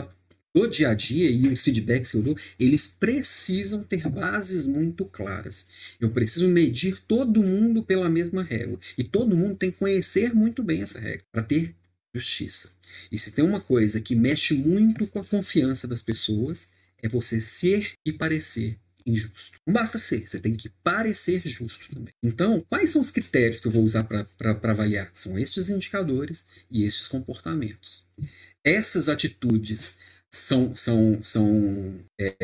do dia a dia e os feedbacks que eu dou, eles precisam ter bases muito claras. Eu preciso medir todo mundo pela mesma régua. E todo mundo tem que conhecer muito bem essa regra para ter justiça. E se tem uma coisa que mexe muito com a confiança das pessoas, é você ser e parecer injusto. Não basta ser, você tem que parecer justo também. Então, quais são os critérios que eu vou usar para avaliar? São estes indicadores e estes comportamentos. Essas atitudes são, são, são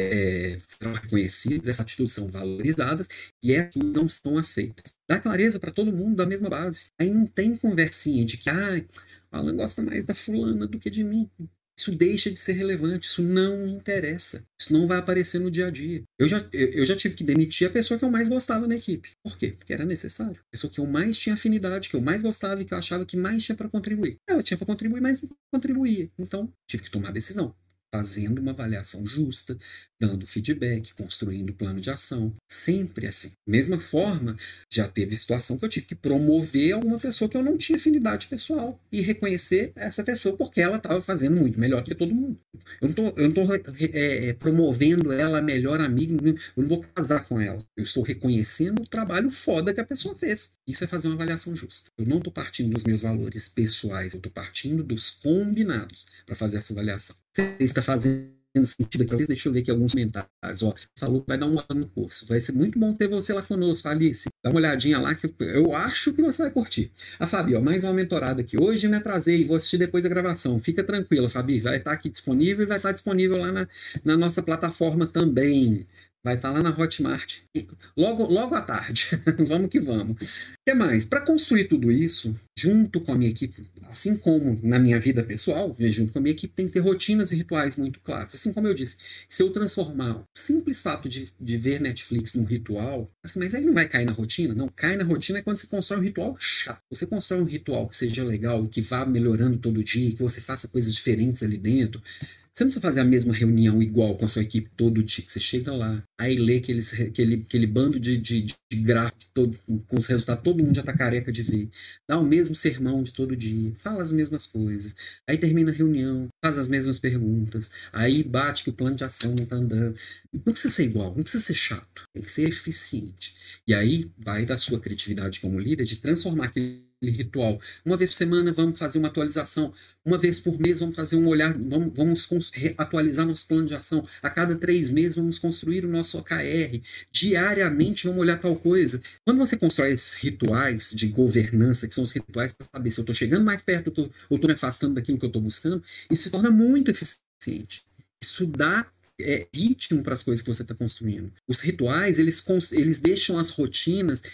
é, reconhecidas, essas atitudes são valorizadas e essas não são aceitas. Dá clareza para todo mundo da mesma base. Aí não tem conversinha de que ah, o Alan gosta mais da fulana do que de mim. Isso deixa de ser relevante, isso não interessa. Isso não vai aparecer no dia a dia. Eu já, eu já tive que demitir a pessoa que eu mais gostava na equipe. Por quê? Porque era necessário. A pessoa que eu mais tinha afinidade, que eu mais gostava e que eu achava que mais tinha para contribuir. Ela tinha para contribuir, mas não contribuía. Então, tive que tomar a decisão. Fazendo uma avaliação justa, dando feedback, construindo plano de ação. Sempre assim. Mesma forma, já teve situação que eu tive que promover alguma pessoa que eu não tinha afinidade pessoal e reconhecer essa pessoa porque ela estava fazendo muito melhor do que todo mundo. Eu não estou é, é, promovendo ela a melhor amiga, eu não vou casar com ela. Eu estou reconhecendo o trabalho foda que a pessoa fez. Isso é fazer uma avaliação justa. Eu não estou partindo dos meus valores pessoais, eu estou partindo dos combinados para fazer essa avaliação. Você está fazendo sentido aqui para vocês? Deixa eu ver aqui alguns comentários. Ó, falou que vai dar uma olhada no curso. Vai ser muito bom ter você lá conosco, Alice. Dá uma olhadinha lá que eu, eu acho que você vai curtir. A Fabi, ó, mais uma mentorada aqui. Hoje me atrasei e vou assistir depois da gravação. Fica tranquila, Fabi. Vai estar aqui disponível e vai estar disponível lá na, na nossa plataforma também. Vai estar lá na Hotmart. Logo, logo à tarde. Vamos que vamos. O que mais? Para construir tudo isso, junto com a minha equipe, assim como na minha vida pessoal, junto com a minha equipe, tem que ter rotinas e rituais muito claros. Assim como eu disse, se eu transformar o simples fato de, de ver Netflix num ritual, assim, mas aí não vai cair na rotina? Não, cai na rotina é quando você constrói um ritual chato. Você constrói um ritual que seja legal, que vá melhorando todo dia, que você faça coisas diferentes ali dentro. Você não precisa fazer a mesma reunião igual com a sua equipe todo dia. Que você chega lá, aí lê aqueles, aquele, aquele bando de, de, de gráfico todo, com os resultados, todo mundo já está careca de ver. Dá o mesmo sermão de todo dia, fala as mesmas coisas. Aí termina a reunião, faz as mesmas perguntas. Aí bate que o plano de ação não está andando. Não precisa ser igual, não precisa ser chato. Tem que ser eficiente. E aí vai da sua criatividade como líder de transformar aquele ritual. Uma vez por semana vamos fazer uma atualização. Uma vez por mês vamos fazer um olhar, vamos, vamos atualizar nosso plano de ação. A cada três meses vamos construir o nosso O K R. Diariamente vamos olhar tal coisa. Quando você constrói esses rituais de governança, que são os rituais para saber se eu estou chegando mais perto ou estou me afastando daquilo que eu estou buscando, isso se torna muito eficiente. Isso dá É, ritmo para as coisas que você está construindo. Os rituais, eles, eles deixam as rotinas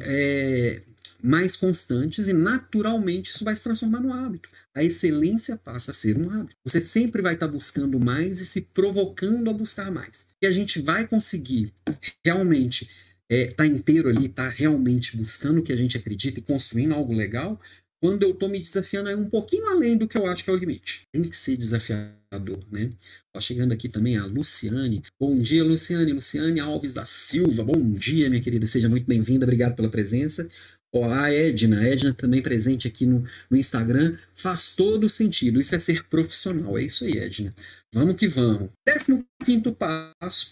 é, mais constantes e naturalmente isso vai se transformar no hábito. A excelência passa a ser um hábito. Você sempre vai estar buscando mais e se provocando a buscar mais. E a gente vai conseguir realmente estar é, tá inteiro ali, estar tá realmente buscando o que a gente acredita e construindo algo legal, quando eu estou me desafiando um pouquinho além do que eu acho que é o limite. Tem que ser desafiador, né? Ó, chegando aqui também a Luciane. Bom dia, Luciane. Luciane Alves da Silva. Bom dia, minha querida. Seja muito bem-vinda. Obrigado pela presença. Ó, a Edna. A Edna também presente aqui no, no Instagram. Faz todo sentido. Isso é ser profissional. É isso aí, Edna. Vamos que vamos. Décimo quinto passo.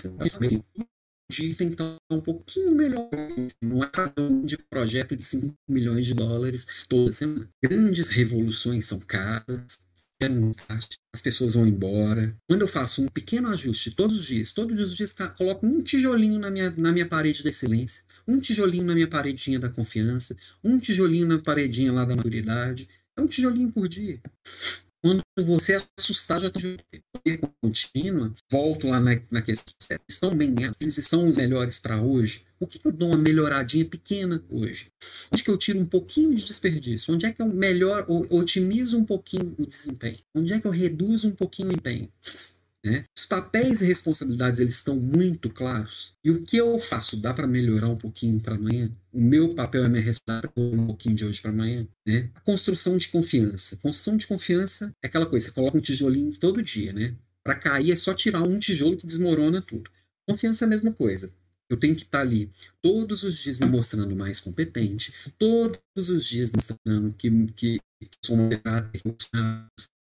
De tentar um pouquinho melhor, não é um de projeto de cinco milhões de dólares toda semana. Grandes revoluções são caras, as pessoas vão embora. Quando eu faço um pequeno ajuste todos os dias, todos os dias coloco um tijolinho na minha, na minha parede da excelência, um tijolinho na minha paredinha da confiança, um tijolinho na paredinha lá da maturidade, é um tijolinho por dia. Quando você é assustado, já está contínua, volto lá na, na questão, eles estão bem, eles são os melhores para hoje. O que, que eu dou uma melhoradinha pequena hoje? Onde que eu tiro um pouquinho de desperdício? Onde é que eu melhor, ou, otimizo um pouquinho o desempenho? Onde é que eu reduzo um pouquinho o empenho? Né? Os papéis e responsabilidades eles estão muito claros. E o que eu faço dá para melhorar um pouquinho para amanhã? O meu papel é minha responsabilidade um pouquinho de hoje para amanhã. Né? A construção de confiança. Construção de confiança é aquela coisa, você coloca um tijolinho todo dia. Né? Para cair é só tirar um tijolo que desmorona tudo. Confiança é a mesma coisa. Eu tenho que estar ali todos os dias me mostrando mais competente, todos os dias mostrando que, que sou uma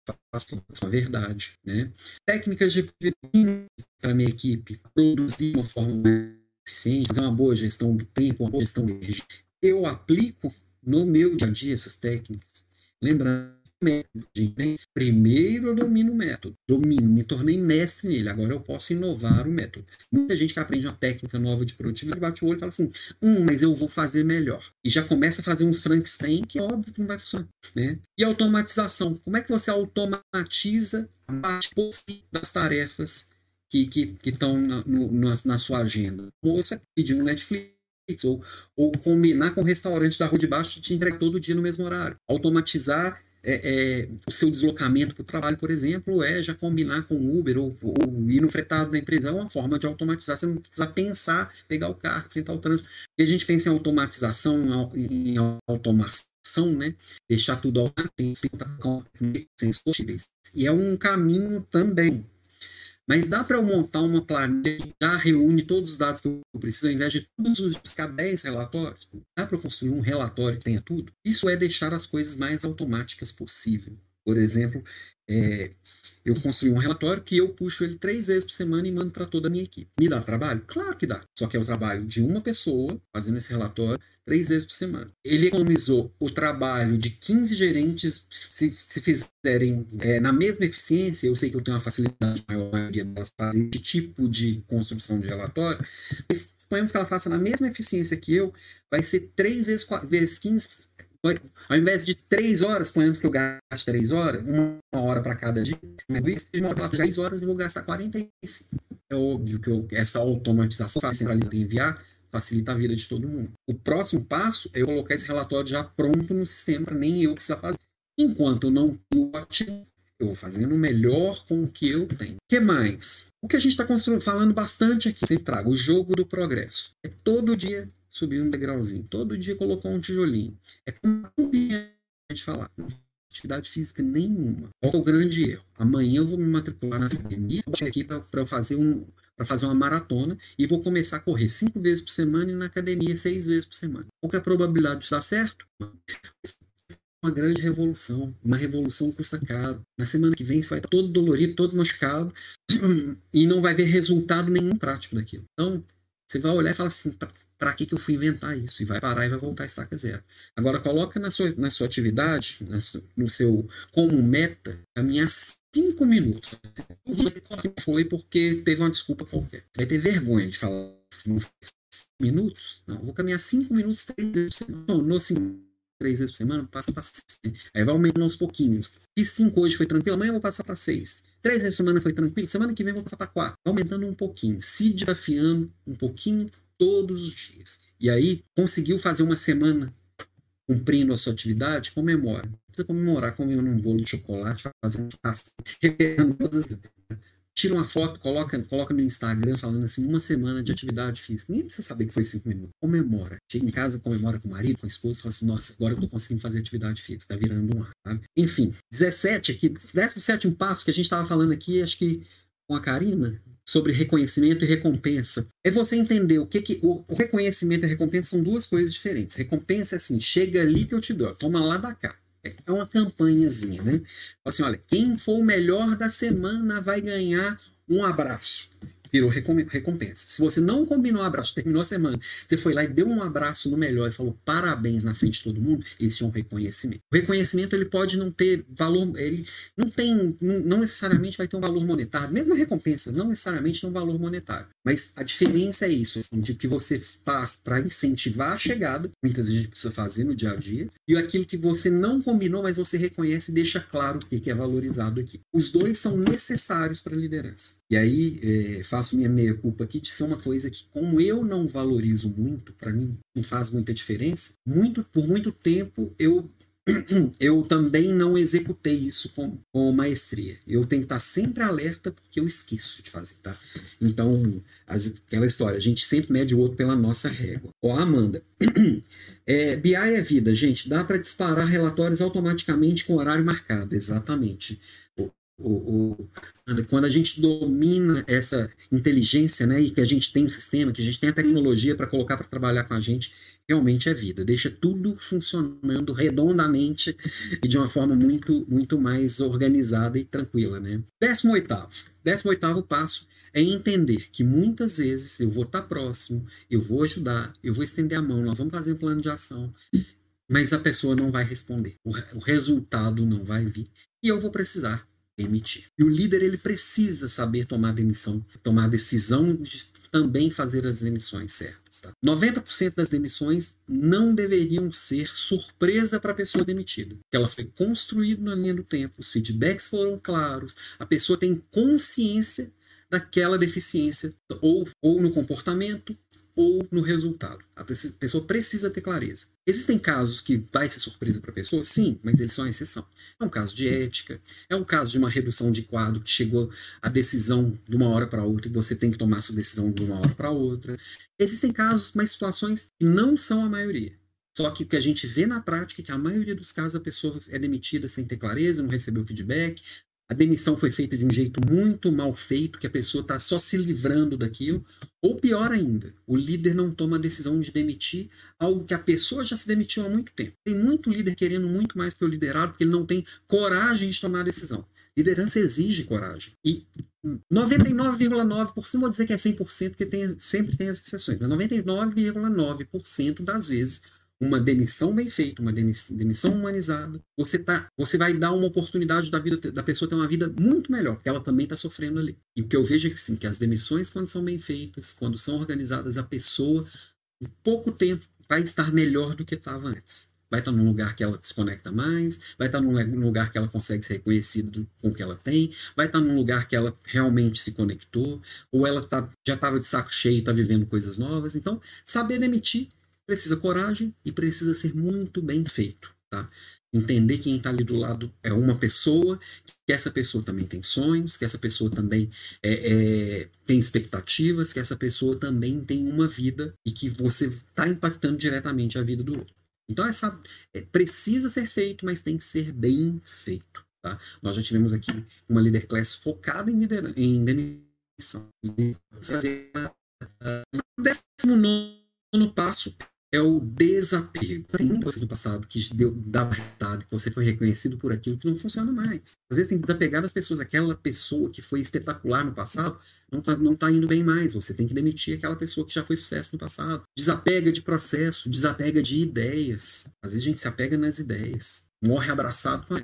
faço a verdade, né? Técnicas de para a minha equipe, produzir de uma forma mais eficiente, fazer uma boa gestão do tempo, uma boa gestão de energia. Eu aplico no meu dia a dia essas técnicas. Lembrando, método, né? Primeiro eu domino o método, domino, me tornei mestre nele, agora eu posso inovar o método. Muita gente que aprende uma técnica nova de produtividade bate o olho e fala assim, hum, mas eu vou fazer melhor. E já começa a fazer uns Frankenstein que é óbvio que não vai funcionar, né? E automatização, como é que você automatiza a parte possível das tarefas que estão na, na, na sua agenda? Ou você pedir um Netflix, ou, ou combinar com o restaurante da rua de baixo e te entregar todo dia no mesmo horário. Automatizar É, é, o seu deslocamento para o trabalho, por exemplo, é já combinar com o Uber ou, ou ir no fretado da empresa. É uma forma de automatizar. Você não precisa pensar, pegar o carro, enfrentar o trânsito. E a gente pensa em automatização, em automação, né? Deixar tudo automático, e é um caminho também. Mas dá para eu montar uma planilha que já reúne todos os dados que eu preciso, ao invés de todos os buscar dez relatórios? Dá para eu construir um relatório que tenha tudo? Isso é deixar as coisas mais automáticas possível. Por exemplo, é, eu construí um relatório que eu puxo ele três vezes por semana e mando para toda a minha equipe. Me dá trabalho? Claro que dá. Só que é o trabalho de uma pessoa fazendo esse relatório três vezes por semana. Ele economizou o trabalho de quinze gerentes se, se fizerem é, na mesma eficiência. Eu sei que eu tenho uma facilidade maior, a maioria delas fazem esse tipo de construção de relatório, mas suponhamos que ela faça na mesma eficiência que eu, vai ser três vezes, quatro, vezes quinze. Ao invés de três horas, suponhamos que eu gaste três horas, uma hora para cada dia, uma hora para dez horas, eu vou gastar quarenta e cinco. É óbvio que eu, essa automatização centralizada em enviar facilita a vida de todo mundo. O próximo passo é eu colocar esse relatório já pronto no sistema, para nem eu precisar fazer. Enquanto eu não tenho ativo, eu vou fazendo o melhor com o que eu tenho. O que mais? O que a gente está falando bastante aqui, sempre trago o jogo do progresso. É todo dia subir um degrauzinho, todo dia colocar um tijolinho. É como a gente falar, não atividade física nenhuma. Qual é o grande erro? Amanhã eu vou me matricular na academia aqui para eu fazer um para fazer uma maratona e vou começar a correr cinco vezes por semana e na academia seis vezes por semana. Qual que é a probabilidade de dar certo? Uma grande revolução. Uma revolução custa caro. Na semana que vem você vai estar todo dolorido, todo machucado e não vai ver resultado nenhum prático daquilo. Então, você vai olhar e falar assim, para que, que eu fui inventar isso? E vai parar e vai voltar a estaca zero. Agora, coloca na sua, na sua atividade, na, no seu, como meta, caminhar cinco minutos. Foi porque teve uma desculpa qualquer. Vai ter vergonha de falar cinco minutos? Não, vou caminhar cinco minutos três vezes por semana. No cinco, três vezes por semana, passa para seis. Aí vai aumentando aos pouquinhos. Fiz cinco hoje, foi tranquilo, amanhã eu vou passar para seis. Três vezes por semana foi tranquilo, semana que vem eu vou passar para quatro. Aumentando um pouquinho, se desafiando um pouquinho todos os dias. E aí, conseguiu fazer uma semana cumprindo a sua atividade, comemora. Não precisa comemorar comendo um bolo de chocolate, fazer um churrasco, recuperando todas as... Tira uma foto, coloca, coloca no Instagram falando assim, uma semana de atividade física. Nem precisa saber que foi cinco minutos. Comemora. Chega em casa, comemora com o marido, com a esposa, fala assim, nossa, agora eu tô conseguindo fazer atividade física. Tá virando um ar, sabe? Enfim, dezessete aqui, décimo sétimo passo que a gente estava falando aqui, acho que com a Karina, sobre reconhecimento e recompensa. É você entender o que que... O, o reconhecimento e recompensa são duas coisas diferentes. Recompensa é assim, chega ali que eu te dou, toma lá da cá. É uma campanhazinha, né? Assim, olha, quem for o melhor da semana vai ganhar um abraço. Virou recompensa. Se você não combinou um abraço, terminou a semana, você foi lá e deu um abraço no melhor e falou parabéns na frente de todo mundo, esse é um reconhecimento. O reconhecimento, ele pode não ter valor, ele não tem, não necessariamente vai ter um valor monetário, mesmo a recompensa não necessariamente tem um valor monetário, mas a diferença é isso, assim, de que você faz para incentivar a chegada, muitas vezes a gente precisa fazer no dia a dia, e aquilo que você não combinou, mas você reconhece e deixa claro o que é valorizado aqui. Os dois são necessários para a liderança. E aí, é, faço minha meia-culpa aqui de ser uma coisa que, como eu não valorizo muito, para mim não faz muita diferença, muito, por muito tempo eu, eu também não executei isso com, com maestria. Eu tenho que estar sempre alerta porque eu esqueço de fazer, tá? Então, as, aquela história, a gente sempre mede o outro pela nossa régua. Ó, Amanda, é, B I é vida, gente, dá para disparar relatórios automaticamente com horário marcado, exatamente. O, o, quando a gente domina essa inteligência, né, e que a gente tem um sistema, que a gente tem a tecnologia para colocar para trabalhar com a gente, realmente é vida. Deixa tudo funcionando redondamente e de uma forma muito, muito mais organizada e tranquila, né? Décimo oitavo. Décimo oitavo passo é entender que muitas vezes eu vou estar próximo, eu vou ajudar, eu vou estender a mão, nós vamos fazer um plano de ação, mas a pessoa não vai responder. O, o resultado não vai vir e eu vou precisar demitir. E o líder, ele precisa saber tomar demissão, tomar a decisão de também fazer as demissões certas. Tá? noventa por cento das demissões não deveriam ser surpresa para a pessoa demitida. Porque ela foi construída na linha do tempo, os feedbacks foram claros, a pessoa tem consciência daquela deficiência, ou, ou no comportamento, ou no resultado. A pessoa precisa ter clareza. Existem casos que vai ser surpresa para a pessoa? Sim, mas eles são a exceção. É um caso de ética, é um caso de uma redução de quadro que chegou a decisão de uma hora para outra e você tem que tomar sua decisão de uma hora para outra. Existem casos, mas situações que não são a maioria. Só que o que a gente vê na prática é que a maioria dos casos a pessoa é demitida sem ter clareza, não recebeu feedback, a demissão foi feita de um jeito muito mal feito, que a pessoa está só se livrando daquilo. Ou pior ainda, o líder não toma a decisão de demitir algo que a pessoa já se demitiu há muito tempo. Tem muito líder querendo muito mais que o liderado, porque ele não tem coragem de tomar a decisão. Liderança exige coragem. E noventa e nove vírgula nove por cento, vou dizer que é cem por cento, porque tem, sempre tem as exceções, mas noventa e nove vírgula nove por cento das vezes, uma demissão bem feita, uma demissão humanizada, você, tá, você vai dar uma oportunidade da, vida, da pessoa ter uma vida muito melhor, porque ela também está sofrendo ali. E o que eu vejo é que, sim, que as demissões, quando são bem feitas, quando são organizadas, a pessoa, em pouco tempo, vai estar melhor do que estava antes. Vai estar num lugar que ela desconecta mais, vai estar num lugar que ela consegue ser reconhecida com o que ela tem, vai estar num lugar que ela realmente se conectou, ou ela tá, já estava de saco cheio e está vivendo coisas novas. Então, saber demitir precisa coragem e precisa ser muito bem feito, tá? Entender que quem está ali do lado é uma pessoa, que essa pessoa também tem sonhos, que essa pessoa também é, é, tem expectativas, que essa pessoa também tem uma vida e que você está impactando diretamente a vida do outro. Então, essa é, precisa ser feito, mas tem que ser bem feito, tá? Nós já tivemos aqui uma Leader Class focada em, liderança, em demissão. O décimo nono passo é o desapego. Tem muitas coisas no passado que deu, dava resultado, que você foi reconhecido por aquilo que não funciona mais. Às vezes tem que desapegar das pessoas. Aquela pessoa que foi espetacular no passado não está não tá indo bem mais. Você tem que demitir aquela pessoa que já foi sucesso no passado. Desapega de processo, desapega de ideias. Às vezes a gente se apega nas ideias. Morre abraçado com ela,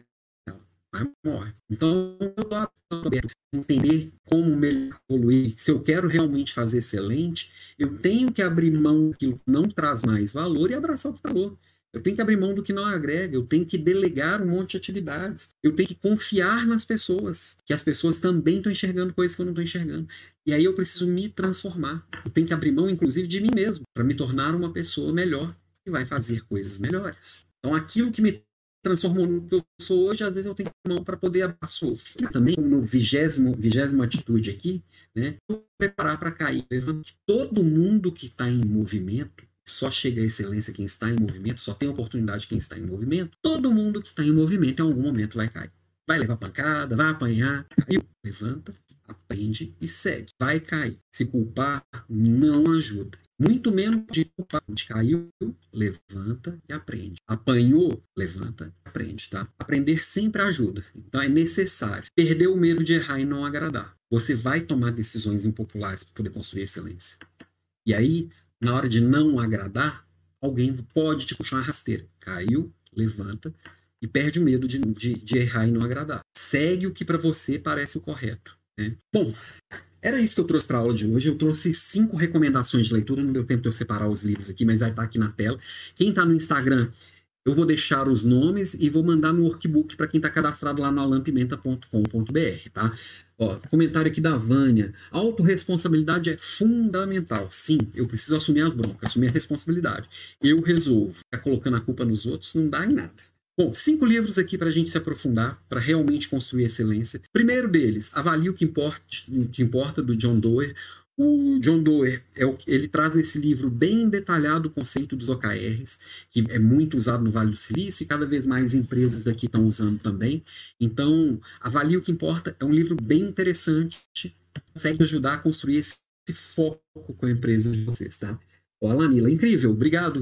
mas morre. Então, eu estou aberto a entender como melhor evoluir. Se eu quero realmente fazer excelente, eu tenho que abrir mão daquilo que não traz mais valor e abraçar o que está valor. Eu tenho que abrir mão do que não agrega, eu tenho que delegar um monte de atividades, eu tenho que confiar nas pessoas, que as pessoas também estão enxergando coisas que eu não estou enxergando. E aí eu preciso me transformar. Eu tenho que abrir mão, inclusive, de mim mesmo, para me tornar uma pessoa melhor que vai fazer coisas melhores. Então, aquilo que me transformou no que eu sou hoje, às vezes eu tenho que abrir mão para poder abraçar. E também, no vigésimo, vigésima atitude aqui, né, preparar para cair. Todo mundo que está em movimento, só chega à excelência quem está em movimento, só tem oportunidade quem está em movimento. Todo mundo que está em movimento, em algum momento vai cair. Vai levar pancada, vai apanhar, caiu, levanta, aprende e segue. Vai cair. Se culpar, não ajuda. Muito menos de culpar. De caiu, levanta e aprende. Apanhou, levanta e aprende, tá? Aprender sempre ajuda. Então é necessário. Perder o medo de errar e não agradar. Você vai tomar decisões impopulares para poder construir excelência. E aí, na hora de não agradar, alguém pode te puxar uma rasteira. Caiu, levanta e perde o medo de, de, de errar e não agradar. Segue o que para você parece o correto, né? Bom, era isso que eu trouxe para a aula de hoje. Eu trouxe cinco recomendações de leitura. Não deu tempo de eu separar os livros aqui, mas vai estar aqui na tela. Quem está no Instagram, eu vou deixar os nomes e vou mandar no workbook para quem está cadastrado lá no alampimenta ponto com ponto br, tá? Ó, comentário aqui da Vânia. Autoresponsabilidade é fundamental. Sim, eu preciso assumir as broncas, assumir a responsabilidade. Eu resolvo. Ficar colocando a culpa nos outros não dá em nada. Bom, cinco livros aqui para a gente se aprofundar, para realmente construir excelência. Primeiro deles, Avalie o que importa, o que importa do John Doerr. O John Doerr, é o, ele traz nesse livro bem detalhado o conceito dos O K Rs, que é muito usado no Vale do Silício e cada vez mais empresas aqui estão usando também. Então, Avalie o que importa é um livro bem interessante, consegue ajudar a construir esse, esse foco com a empresa de vocês, tá? Ó, Lanila, incrível, obrigado.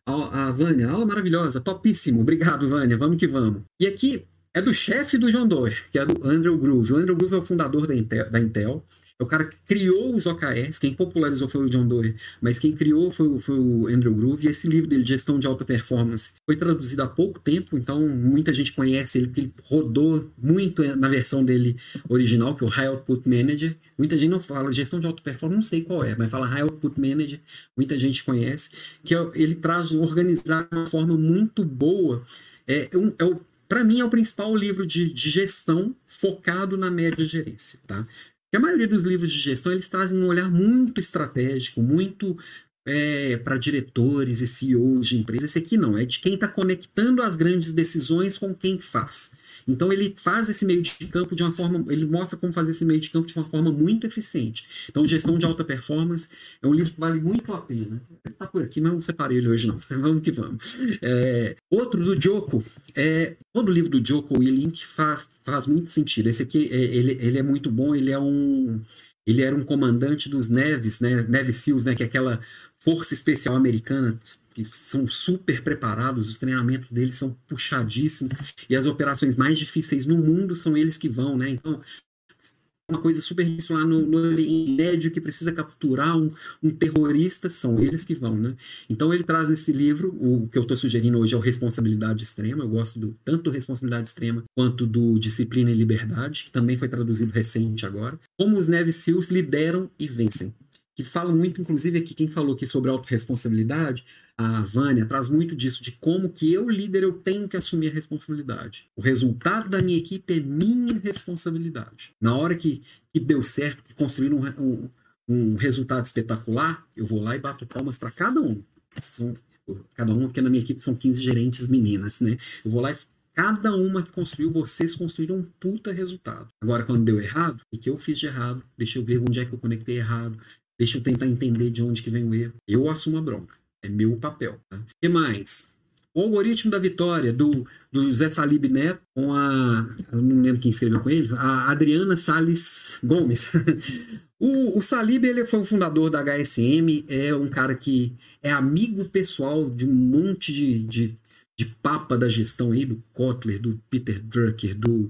A, a Vânia, aula maravilhosa, topíssimo. Obrigado, Vânia. Vamos que vamos. E aqui é do chefe do John Doerr, que é do Andrew Groove. O Andrew Groove é o fundador da Intel, da Intel. É o cara que criou os O K Rs. Quem popularizou foi o John Doerr, mas quem criou foi, foi o Andrew Groove. E esse livro dele, Gestão de Alta Performance, foi traduzido há pouco tempo, então muita gente conhece ele, porque ele rodou muito na versão dele original, que é o High Output Manager. Muita gente não fala gestão de alta performance, não sei qual é, mas fala High Output Manager, muita gente conhece, que é, ele traz organizar de uma forma muito boa. É, um, é o, para mim, é o principal livro de, de gestão focado na média gerência, tá? Porque a maioria dos livros de gestão, eles trazem um olhar muito estratégico, muito é, para diretores e C E Os de empresas. Esse aqui não, é de quem está conectando as grandes decisões com quem faz. Então ele faz esse meio de campo de uma forma, ele mostra como fazer esse meio de campo de uma forma muito eficiente. Então, Gestão de Alta Performance é um livro que vale muito a pena. Ele está por aqui, mas não separei ele hoje não. Vamos que vamos. É, outro do Jocko, é, todo livro do Jocko Willink faz, faz muito sentido. Esse aqui, é, ele, ele é muito bom, ele é um... Ele era um comandante dos Navies, né? Navy SEALs, né? Que é aquela força especial americana, que são super preparados, os treinamentos deles são puxadíssimos, e as operações mais difíceis no mundo são eles que vão, né? Então, uma coisa super isso lá no, no médio que precisa capturar um, um terrorista, são eles que vão, né? Então ele traz nesse livro, o que eu estou sugerindo hoje é o Responsabilidade Extrema. Eu gosto do, tanto do Responsabilidade Extrema quanto do Disciplina e Liberdade, que também foi traduzido recente agora. Como os Navy SEALs lideram e vencem. Que falam muito, inclusive aqui, quem falou aqui sobre autorresponsabilidade, a Vânia traz muito disso, de como que eu, líder, eu tenho que assumir a responsabilidade. O resultado da minha equipe é minha responsabilidade. Na hora que, que deu certo, que construíram um, um, um resultado espetacular, eu vou lá e bato palmas para cada um. São, cada um, porque na minha equipe são quinze gerentes meninas, né? Eu vou lá e cada uma que construiu, vocês construíram um puta resultado. Agora, quando deu errado, o que eu fiz de errado? Deixa eu ver onde é que eu conectei errado. Deixa eu tentar entender de onde que vem o erro. Eu assumo a bronca. É meu papel. Tá? O que mais? O Algoritmo da Vitória, do, do Zé Salib Neto, com a... Eu não lembro quem escreveu com ele. A Adriana Salles Gomes. o, o Salib, ele foi o fundador da H S M. É um cara que é amigo pessoal de um monte de, de, de papa da gestão aí. Do Kotler, do Peter Drucker, do...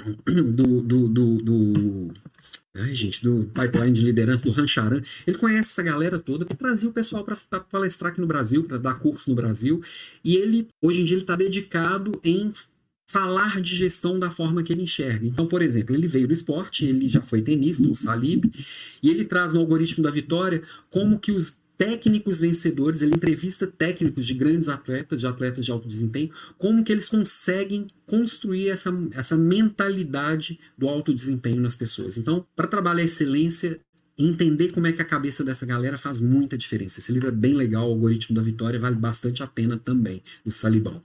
do, do, do, do Ai, gente, do Pipeline de Liderança, do Rancharan. Ele conhece essa galera toda, que trazia o pessoal para palestrar aqui no Brasil, para dar curso no Brasil. E ele, hoje em dia, ele está dedicado em falar de gestão da forma que ele enxerga. Então, por exemplo, ele veio do esporte, ele já foi tenista, o Salib, e ele traz no Algoritmo da Vitória como que os técnicos vencedores, ele entrevista técnicos de grandes atletas, de atletas de alto desempenho, como que eles conseguem construir essa, essa mentalidade do alto desempenho nas pessoas. Então, para trabalhar a excelência, entender como é que a cabeça dessa galera faz muita diferença. Esse livro é bem legal, o Algoritmo da Vitória, vale bastante a pena também, do Salibão.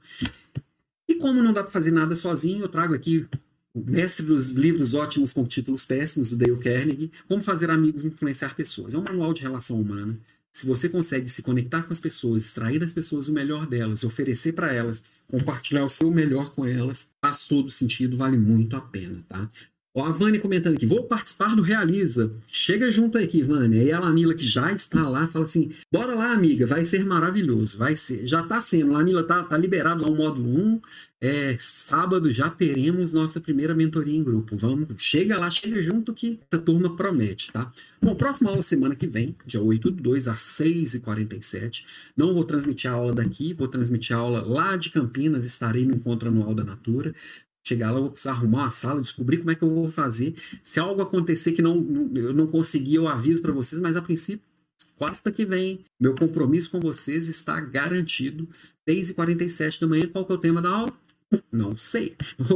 E como não dá para fazer nada sozinho, eu trago aqui o mestre dos livros ótimos com títulos péssimos, do Dale Carnegie, Como Fazer Amigos e Influenciar Pessoas. É um manual de relação humana. Se você consegue se conectar com as pessoas, extrair das pessoas o melhor delas, oferecer para elas, compartilhar o seu melhor com elas, faz todo sentido, vale muito a pena, tá? Ó, a Vânia comentando aqui, vou participar do Realiza. Chega junto aqui, Vânia. E a Lanila, que já está lá, fala assim, bora lá, amiga, vai ser maravilhoso. Vai ser, já está sendo. Lanila tá, tá liberado lá o módulo um. É, sábado já teremos nossa primeira mentoria em grupo. Vamos, chega lá, chega junto que essa turma promete, tá? Bom, próxima aula semana que vem, dia oito do dois, às seis e quarenta e sete. Não vou transmitir a aula daqui, vou transmitir a aula lá de Campinas, estarei no Encontro Anual da Natura. Chegar lá, eu vou precisar arrumar uma sala, descobrir como é que eu vou fazer. Se algo acontecer que não, eu não conseguir, eu aviso para vocês, mas a princípio, quarta que vem, meu compromisso com vocês está garantido. seis e quarenta e sete da manhã, qual que é o tema da aula? Não sei.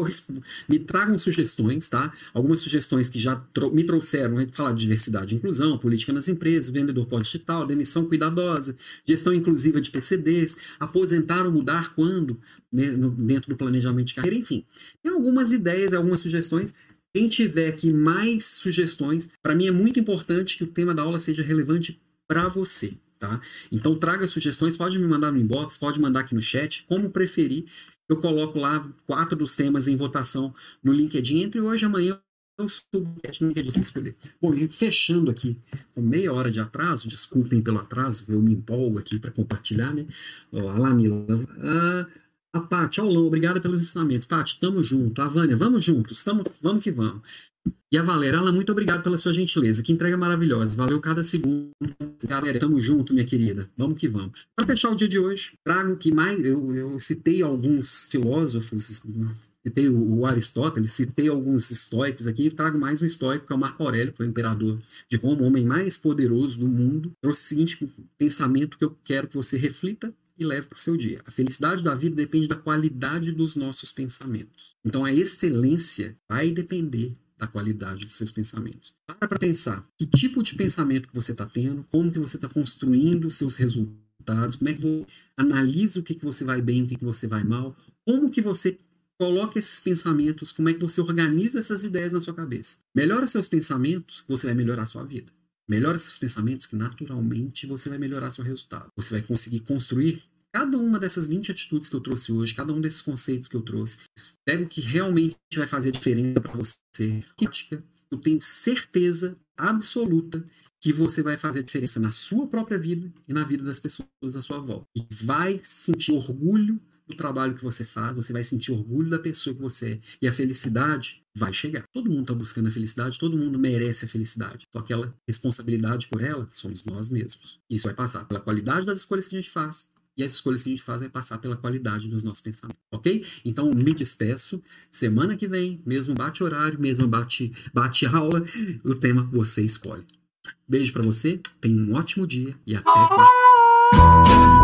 Me tragam sugestões, tá? Algumas sugestões que já trou- me trouxeram, a gente fala de diversidade e inclusão, política nas empresas, vendedor pós-digital, demissão cuidadosa, gestão inclusiva de P C Ds, aposentar ou mudar quando, né, no, dentro do planejamento de carreira, enfim. Tem algumas ideias, algumas sugestões. Quem tiver aqui mais sugestões, para mim é muito importante que o tema da aula seja relevante para você, tá? Então traga sugestões, pode me mandar no inbox, pode mandar aqui no chat, como preferir. Eu coloco lá quatro dos temas em votação no LinkedIn entre hoje e amanhã. Eu sou não quer você escolher. Bom, e fechando aqui, com meia hora de atraso, desculpem pelo atraso, eu me empolgo aqui para compartilhar, né? Ó, a Lamila, a, a Paty, Aulão, obrigada pelos ensinamentos. Paty, tamo junto. A Vânia, vamos juntos, tamo, vamos que vamos. E a Valéria, Alan, muito obrigado pela sua gentileza, que entrega maravilhosa, valeu cada segundo. Galera, tamo junto, minha querida, vamos que vamos. Para fechar o dia de hoje, trago que mais, eu, eu citei alguns filósofos, citei o, o Aristóteles, citei alguns estoicos aqui, trago mais um estoico, que é o Marco Aurélio, foi o imperador de Roma, o homem mais poderoso do mundo. Trouxe o seguinte pensamento que eu quero que você reflita e leve para o seu dia. A felicidade da vida depende da qualidade dos nossos pensamentos. Então a excelência vai depender da qualidade dos seus pensamentos. Para para pensar, que tipo de pensamento que você está tendo, como que você está construindo os seus resultados, como é que você analisa o que, que você vai bem, o que, que você vai mal, como que você coloca esses pensamentos, como é que você organiza essas ideias na sua cabeça. Melhora seus pensamentos, você vai melhorar a sua vida. Melhora seus pensamentos, que naturalmente você vai melhorar seu resultado. Você vai conseguir construir cada uma dessas vinte atitudes que eu trouxe hoje, cada um desses conceitos que eu trouxe. Pega o que realmente vai fazer a diferença para você. Eu tenho certeza absoluta que você vai fazer a diferença na sua própria vida e na vida das pessoas à sua volta. E vai sentir orgulho do trabalho que você faz, você vai sentir orgulho da pessoa que você é. E a felicidade vai chegar. Todo mundo está buscando a felicidade, todo mundo merece a felicidade. Só que a responsabilidade por ela somos nós mesmos. Isso vai passar pela qualidade das escolhas que a gente faz, e as escolhas que a gente faz vai passar pela qualidade dos nossos pensamentos. Ok? Então, me despeço. Semana que vem, mesmo bate horário, mesmo bate, bate aula, o tema que você escolhe. Beijo para você, tenha um ótimo dia e até quarta.